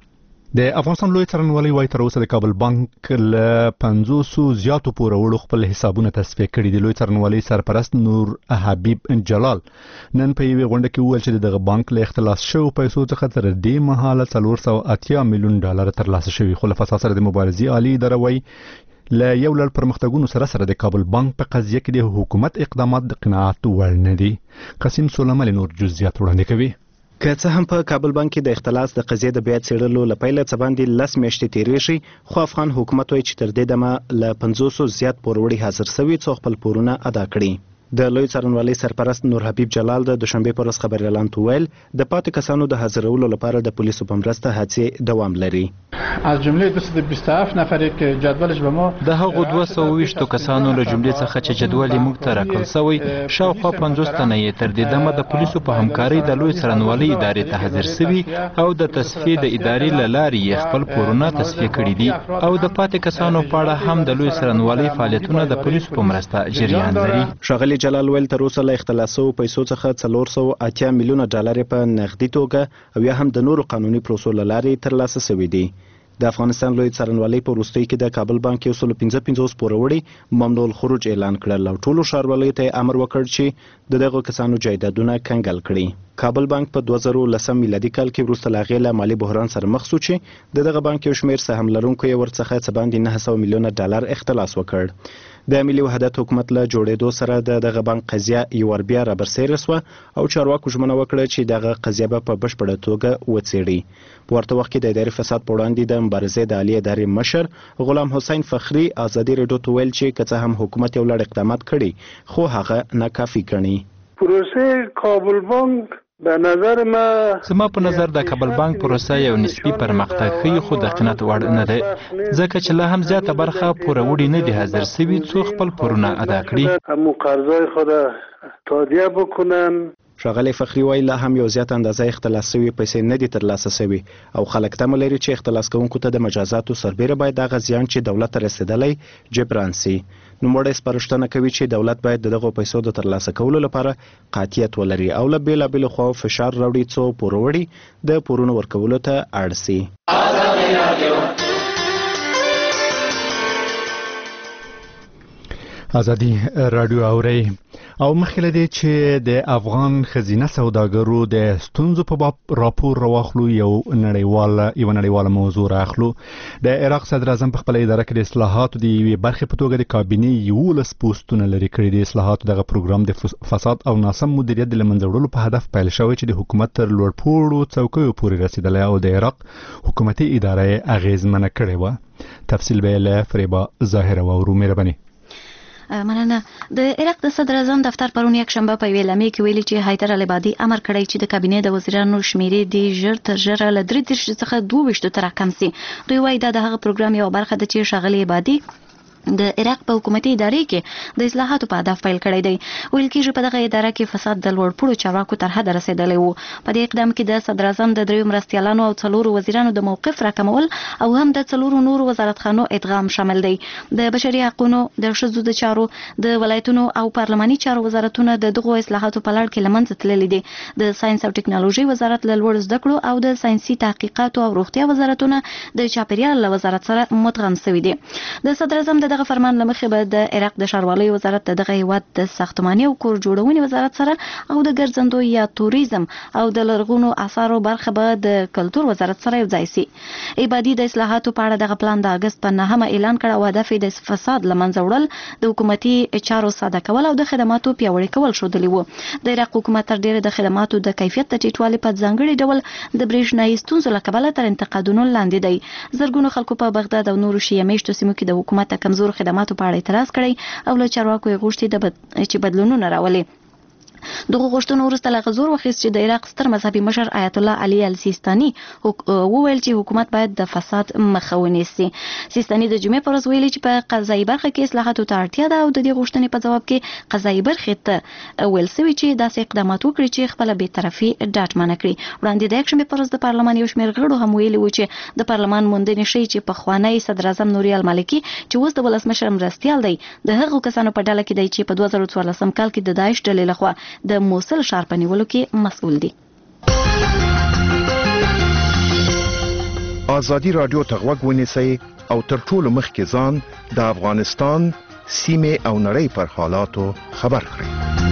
د افغانستان لوی څارنوالي وايي تر اوسه د کابل بانک له پنځوس زیاتو پورولو خپل حسابونه تصفیه کړي دي. لوی څارنوالي سرپرست نور حبیب جلال نن په یوه غونډه کې وویل چې دغه بانک له اختلاس شوو پیسو څخه تر دې مهاله څلور سوه اتیا میلیون ډالر ترلاسه شوي. خو له فساد سره د مبارزې عالی اداره وايي له یو لړ پرمختګونو سره سره د کابل بانک په قضیه کې د حکومت اقدامات د قناعت وړ نه دي. قاسم سلیمانی نور جزئیات وړاندې کوي. که څه هم په کابل بانک کې د اختلاس د قضیې د بیا څېړلو له پیله څه باندې لس میاشتې تېرې شي، خو افغان حکومت وایي چې تر دې دمه له پنځوسو زیات پوروړي حاضر سوي څو خپل پورونه ادا کړي. د لوی څارنوالۍ سرپرست نور حبیب جلال د دوشنبې پر ورځ خبري اعلان ویل د پاتې کسانو د حاضرولو لپاره د پولیسو په مرسته هڅې دوام لري. از جمله دویست و بیست و هفت نفری که جدولش به ما د هغو دوه سوه و ویشتو کسانو له جملې څخه چې جدول یې موږ ته راکړل سوی، شاوخوا پنځوس تنه یې تر دې دمه د پولیسو په همکارۍ د لوی څارنوالۍ ادارې ته حاضر سوي او د تصفیې د ادارې له لارې یې خپل پورونه تصفیه کړي دي او د پاتې کسانو په اړه هم د لوی څارنوالۍ فعالیتونه د پولیسو په مرسته جریان لري. ښاغلي جلال ویل تر اوسه له اختلاسو پیسو څخه څلور سوه اتیا میلیونه ډالر په نغدي توګه او یا هم د نورو قانوني پروسو له لارې ترلاسه سوي دي. د افغانستان لوی څارنوالۍ په وروستیو کې د کابل بانک یو سل پنځه پنځوس پوروړي ممنوع الخروج اعلان کړل او ټولو ښاروالۍ ته امر وکړ چې د دغو کسانو جایدادونه کنګل کړي. کابل بانک په دوه زره لسم میلادي کال کې وروسته له هغې له مالي بحران سره مخ شو چې د دغه بانک یو شمېر سهم لرونکو یې ورڅخه څه باندې نهه سوه میلیونه ډالر اختلاس وکړ. د ملي وحدت حکومت له جوړېدو سره د دغه بانک قضیه یو ور بیا رابرسېره سوه او چارواکو ژمنه وکړه چې دغه قضیه به په بشپړه توګه وڅېړي. په ورته وخت کې د اداري فساد په وړاندې د مبارزې د عالي ادارې مشر غلام حسین فخري ازادي راډیو ته ویل چې که څه هم حکومت یو لړ اقدامات کړي خو هغه ناکافي ګڼي. پروسه کابل بانک به نظر ما زما په نظر د کابل بانک پروسه یو نسبی پرمختګ ښیي خو د قناعت وړ نه دی ځکه چې لا هم زیاته برخه پوروړي نه دي حاضر سوي څو خپل پورونه ادا کړي همو قرضای خود تادیه بکنن. ښاغلی فخري وایي لا هم یو زیات اندازه اختلاس سوي پیسې نه دي ترلاسه سوي او خلک تمه لري چې اختلاس کوونکو ته د مجازاتو سربیره باید دغه زیان چې دولت ته رسېدلی جبران سي. نوموړی سپارښتنه کوي چې دولت باید د دغو پیسو د ترلاسه کولو لپاره قاطعیت ولري او له بېلابېلو خواو فشار راوړي څو پوروړي د پورونو ورکولو ته اړ سي. ازادي رادیو اوري او مخکې له دې چې د افغان خزینه سوداګرو د ستونزو په باب راپور راواخلو یو نړیواله یو نړیواله موضوع راخلو. د عراق صدر اعظم په خپل اداره کې د اصلاحاتو د یوې برخې په توګه د کابینې یولس پوسټونه لري کړي دي. اصلاحاتو دغه پروګرام د فساد او ناسم مدیریت د له منځه وړلو په هدف پیل شوی چې د حکومت تر لوړپوړو څوکیو پورې رسیدلی او د عراق حکومتي اداره یې اغیزمنه کړې وه. تفصیل به یې له فریبا ظاهره واورو. مهرباني. مننه. د عراق د صدر اعظم دفتر پرون یک شنبه په ویلې مې کې ویلي چې حیدر العبادي امر کړی چې د کابینې د وزیرانو شمیرې د ژر تر ژره له درې دېرش څخه دوه ویشتو ته راکم سي. دوی وایي دا د هغه پروګرام یوه برخه ده چې ښاغلي عبادي د عراق په حکومتي ادارې کې د اصلاحاتو په هدف پیل کړی دی. ویل کېږي په دغه اداره کې فساد د لوړپوړو چارواکو تر حده رسېدلی و. په دې اقدام کې د صدر اعظم د دریو مرستیالانو او څلورو وزیرانو د موقف راکمول او هم د څلورو نورو وزارتخانو ادغام شامل دی. د بشري حقونو، د ښځو د چارو، د ولایتونو او پارلماني چارو وزارتونه د دغو اصلاحاتو په لړ کې له منځه تللي دي. د ساینس او ټکنالوژي وزارت له لوړو زده کړو او د ساینسي تحقیقاتو او روغتیا وزارتونه د چاپیریال له وزارت سره مدغم شوي دي. د صدر اعظم د دغه فرمان له مخې به د عراق د ښاروالۍ وزارت د دغه هیواد د ساختماني او کور جوړونې وزارت سره او د ګرځندو یا توریزم او د لرغونو آثارو برخه به د کلتور وزارت سره یوځای سي. عبادي د اصلاحاتو په اړه دغه پلان د اګست په نهمه اعلان کړ او هدف یې د فساد له منځه وړل، د حکومتي چارو ساده کول او د خدماتو پیاوړي کول ښودلي وو. د عراق حکومت تر ډیره د خدماتو د کیفیت د ټیټوالي په ځانګړي ډول د برېښنایي ستونزو له کبله تر انتقادونو لاندې دی. زرګونو خلکو په بغداد او نورو شیعه میشتو سیمو کې د حکومت د کمزورو خدماتو په اړه اعتراض کړی او له چارواکو یې غوښتي د بد... چې بدلونونه راولي. دغه غوښتنو وروسته له غزور وخیست چې د عراق ستر مذهبي مشر آیت الله علي السیستاني وویل چې حکومت باید د فساد مخه ونیسي. سیستاني د جمعې پر ورځ ویلي چې په قضایي برخه کې اصلاحاتو ته اړتیا ده او د دې غوښتنې په جواب کې قضایي برخې ته ویل سوي چې داسې اقدامات وکړي چې خپله بېطرفي ډاډمنه کړي. وړاندې د یکشنبې پر ورځ د پارلمان یو شمېر غړو هم ویلي وو چې د پارلمان موندنې ښیي چې پخوانی صدر اعظم نوري المالکي چې اوس د ولسمشر مرستیال دی د هغو کسانو په ډله کې دی چې په دوه زره څوارلسم کال کې د داعش ډلې لخوا د موصل ښار په نیولو کې مسؤل دي. ازادي رادیو ته غوږ ونیسئ او تر ټولو مخکې ځان د افغانستان سیمه او نړۍ پر حالاتو خبر کړئ.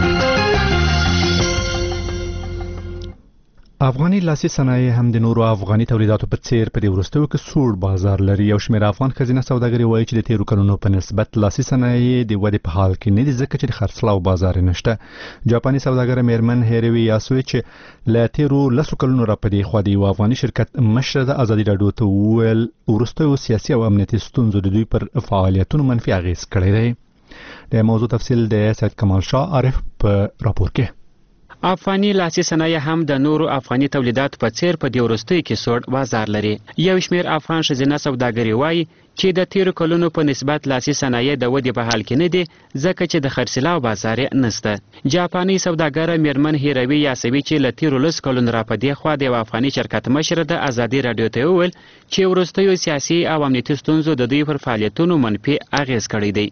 افغاني لاسي صنایع هم د نورو افغاني تولیداتو په څیر په دې وروستیو کې سوړ بازار لري. یو شمېر افغان ښځینه سوداګري وایي چې د تیرو کلونو په نسبت لاسي صنایع د ودې په حال کې نه دي ځکه چې د خرڅلاو بازار نشته. جاپاني سوداګره میرمن هیروي یاسوي چې له تیرو لسو کلونو را په دې خوا د یو افغاني شرکت مشره د ازادي راډیو ته وویل وروستیو سیاسي او امنیتي ستونزو د دوی پر فعالیتونو منفي اغېز کړی دی. د موضوع تفصیل د سید کمال شاه عارف په راپور کې. افغاني لاسي صنایع هم د نورو افغاني تولیداتو په څیر په دې وروستیو کې سوړ بازار لري. یو شمېر افغان ښځینه سوداګري وایي چې د تیرو کلونو په نسبت لاسي صنایع د ودې په حال کې نه دي ځکه چې د خرڅلاو بازار نشته. جاپاني سوداګره میرمن هیروي یاسوي چې له تیرو لس کلونو را په دې خوا د یو افغاني شرکت مشره د ازادي راډیو ته وویل چې وروستیو سیاسي او امنیتي ستونزو د دوی پر فعالیتونو منفي اغېز کړی دی.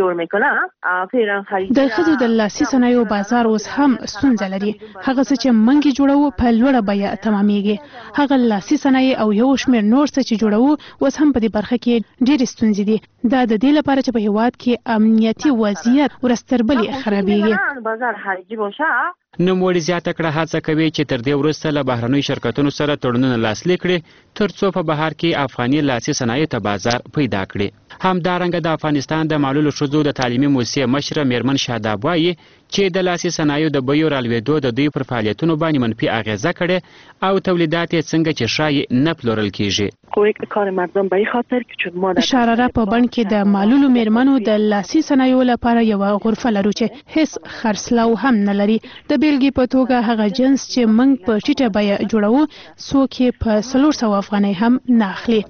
د ښځو د لاسي صنایعو بازار اوس هم ستونزه لري. هغه څه چې منګي جوړو په لوړه بیه تمامېږي. هغه لاسي صنایع او یو شمېر نور څه چې جوړو اوس هم په دې برخه کې ډېرې ستونزې دي. دا د دې لپاره چې په هیواد کې امنیتي وضعیت ورستربلې خرابېږي. نوموړي زیاته کړه هڅه کوي چې تر دې وروسته له بهرنیو شرکتونو سره تړونونه لاسلیک کړي ترڅو په بهر کې افغاني لاسي صنایع ته بازار پیدا کړي. همدارنګه د افغانستان د معلولو ښځو د تعلیمي موسسې مشره میرمن شاداب وایي چې د لاسي صنایعو د بیو رالوېدو د دوی پر فعالیتونو باندې منفي اغېزه کړې او تولیدات یې څنګه چې ښایي نه پلورل کیږي. شاراره په بڼ کې د معلولو میرمنو د لاسي صنایعو لپاره یوه غرفه لرو چې هیڅ خرڅلاو هم نه لري. د بیلګې په توګه هغه جنس چې موږ په ټیټه بیه جوړو څوک یې په څلور سوه افغانۍ هم نه اخلي.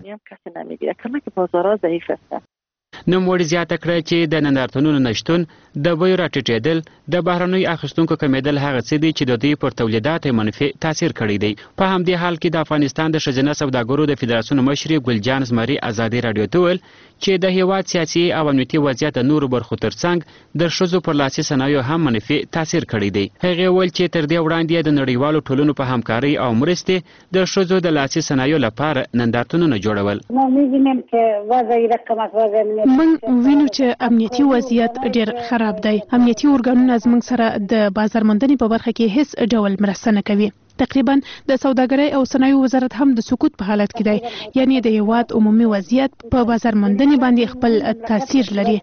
نوموړي زیاته کړه چې د نندارتونونو نشتون د بیو راټیټېدل د بهرنیو اخیستونکو کمیدل هغه څه دي چې د دوی پر تولیداتو منفي تاثیر کړی دی. په همدې حال کې د افغانستان د ښځینه سوداګرو د فدراسیون مشرې ګلجان زمري ازادي راډیو ته وویل چې د هیواد سیاسي او امنیتي وضعیت د نورو برخو ترڅنګ د ښځو پر لاسي صنایعو هم منفي تاثیر کړی دی. هغې وویل چې تر دې وړاندې د نړیوالو ټولنو په همکارۍ او مرستې د ښځو د لاسي صنایعو لپاره نندارتونونه جوړول. موږ وینو چې امنیتي وضعیت ډېر خراب دی. امنیتي ارګانونه زموږ سره د بازار موندنې په برخه کې هیڅ ډول مرسته نه کوي. تقریبا د سوداګرۍ او صنایعو وزارت هم د سقوط په حالت کې دی. یعنی د هیواد عمومي وضعیت په بازار موندنې باندې خپل تاثیر لري.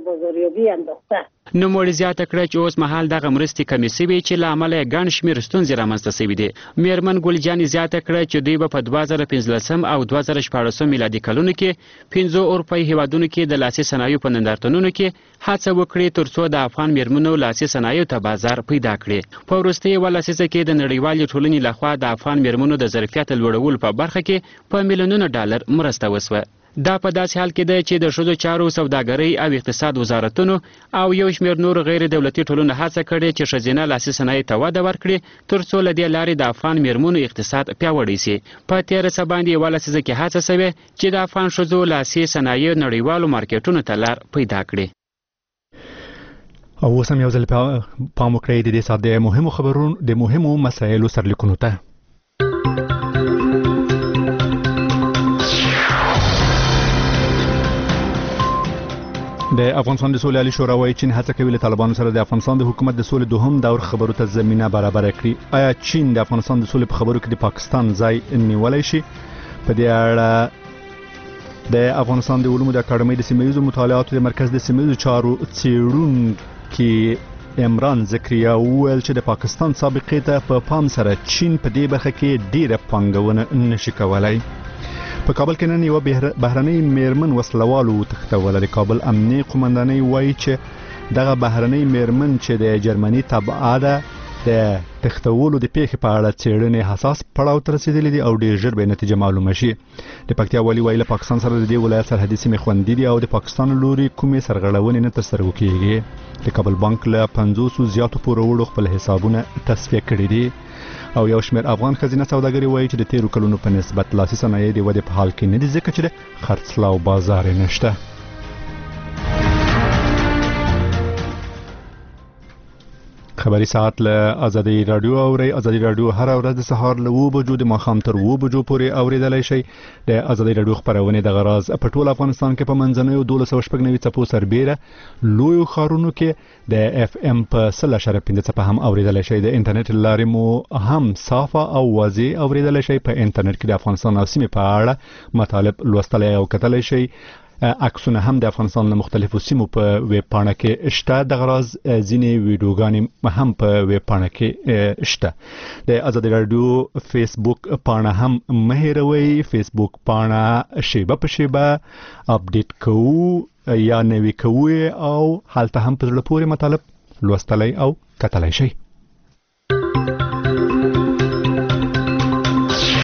نوموړي زیاته کړه چې اوس مهال دغه مرستې کمې سوي چې له امله یې ګڼ شمېر ستونزې رامنځته سوي دي. میرمن ګلجانې زیاته کړه چې دوی به په دوه زره پنځلسم او دوه زره شپاړسم میلادي کلونو کې پنځو اروپایي هیوادونو کې د لاسي صنایعو په نندارتونونو کې هڅه وکړي ترڅو د افغان میرمنو لاسي صنایعو ته بازار پیدا کړي. په وروستیو اووه لسیزه کې د نړیوالې ټولنې لخوا د افغان میرمنو د ظرفیت لوړولو په برخه کې په میلیونونو ډالر مرسته وسوه. دا په داسې حال کې دی چې د ښځو چارو سوداګرۍ او اقتصاد وزارتونو او یو شمېر نور غیر دولتي ټولنو هڅه کړې چې ښځینه لاسي صنایع ته وده ورکړي ترڅو له دې لارې د افغان میرمنو اقتصاد پیاوړی شي. په تېره څه باندې یوه لسیزه کې هڅه سوې چې د افغان ښځو لاسي صنایع نړیوالو مارکیټونو ته لار پیدا کړي. او اوس هم یو ځل پام وکړئ د دې ساعت د مهمو خبرونو د مهمو مسایلو سرلیکونو ته. د افغانستان د سولې عالی شورا وايي چین هڅه کوي له طالبانو سره د افغانستان د حکومت د سولې دوهم دور خبرو ته زمينه برابر کړي. آیا چین د افغانستان د سولې په خبرو کې د پاکستان ځای نیولای شي؟ په دې اړه د افغانستان د علومو د اکاډمۍ د سیمه ییزو مطالعاتو د مرکز د سیمه ییزو چارو څېړونکي عمران زکریا وویل چې د پاکستان سابقې ته په پام سره چین په دې برخه کې ډیره پانګونه نشي کولای. په کابل کې نن یو بهرنۍ میرمن وسلوالو تختوله. د کابل امنیه قومندانۍ وایي چې دغه بهرنۍ میرمن چې د جرمني تبعه ده د تختولو د پیښې په اړه څېړنې حساس پړاو ته رسېدلې دي او ډېر ژر به نتیجه معلومه شي. د پکتیا والي وایي له پاکستان سره د دې ولایت سرحدي سیمې خوندي دي او د پاکستان لوري کومې سرغړونې نه ترسره کیږي. د کابل بانک له پنځوسو زیاتو پوروړو خپل حسابونه تصفیه کړي دي او یو شمېر افغان ښځینه سوداګري وایي چې د تیرو کلونو په نسبت لاسي صنایع د ودې په حال کې نه دي ځکه چې د خرڅلاو بازار یې نشته. خبري ساعت له ازادي رادیو اوري ازادي رادیو هر ورځ د سهار له و بجو د ماخام تر و بجو پورې اوریدلای شي د ازادي رادیو خبرونه د غراز په ټول افغانستان کې په منځنوي دولس سو شپږ نوي څپو سربېره لوی خارونو کې د اف ام په سل اشاره پنځه څپه هم اوریدلای شي د انټرنیټ لارې مو هم صافه او واضح اوریدلای شي په انټرنیټ کې د افغانستان او سیمې په اړه مطالب لوستلای او کتلای شي عکسونه هم د افغانستان له مختلفو سیمو په ویب پاڼه کې شته د غراز ځینې ویډیوګانې هم په ویب پاڼه کې شته د ازادي رادیو فیسبوک پاڼه هم مه هېروئ فیسبوک پاڼه شیبه په شیبه اپډیټ کوو یا نوي کوو او هلته هم په زړه پورې مطالب لوستلی او کتلی شئ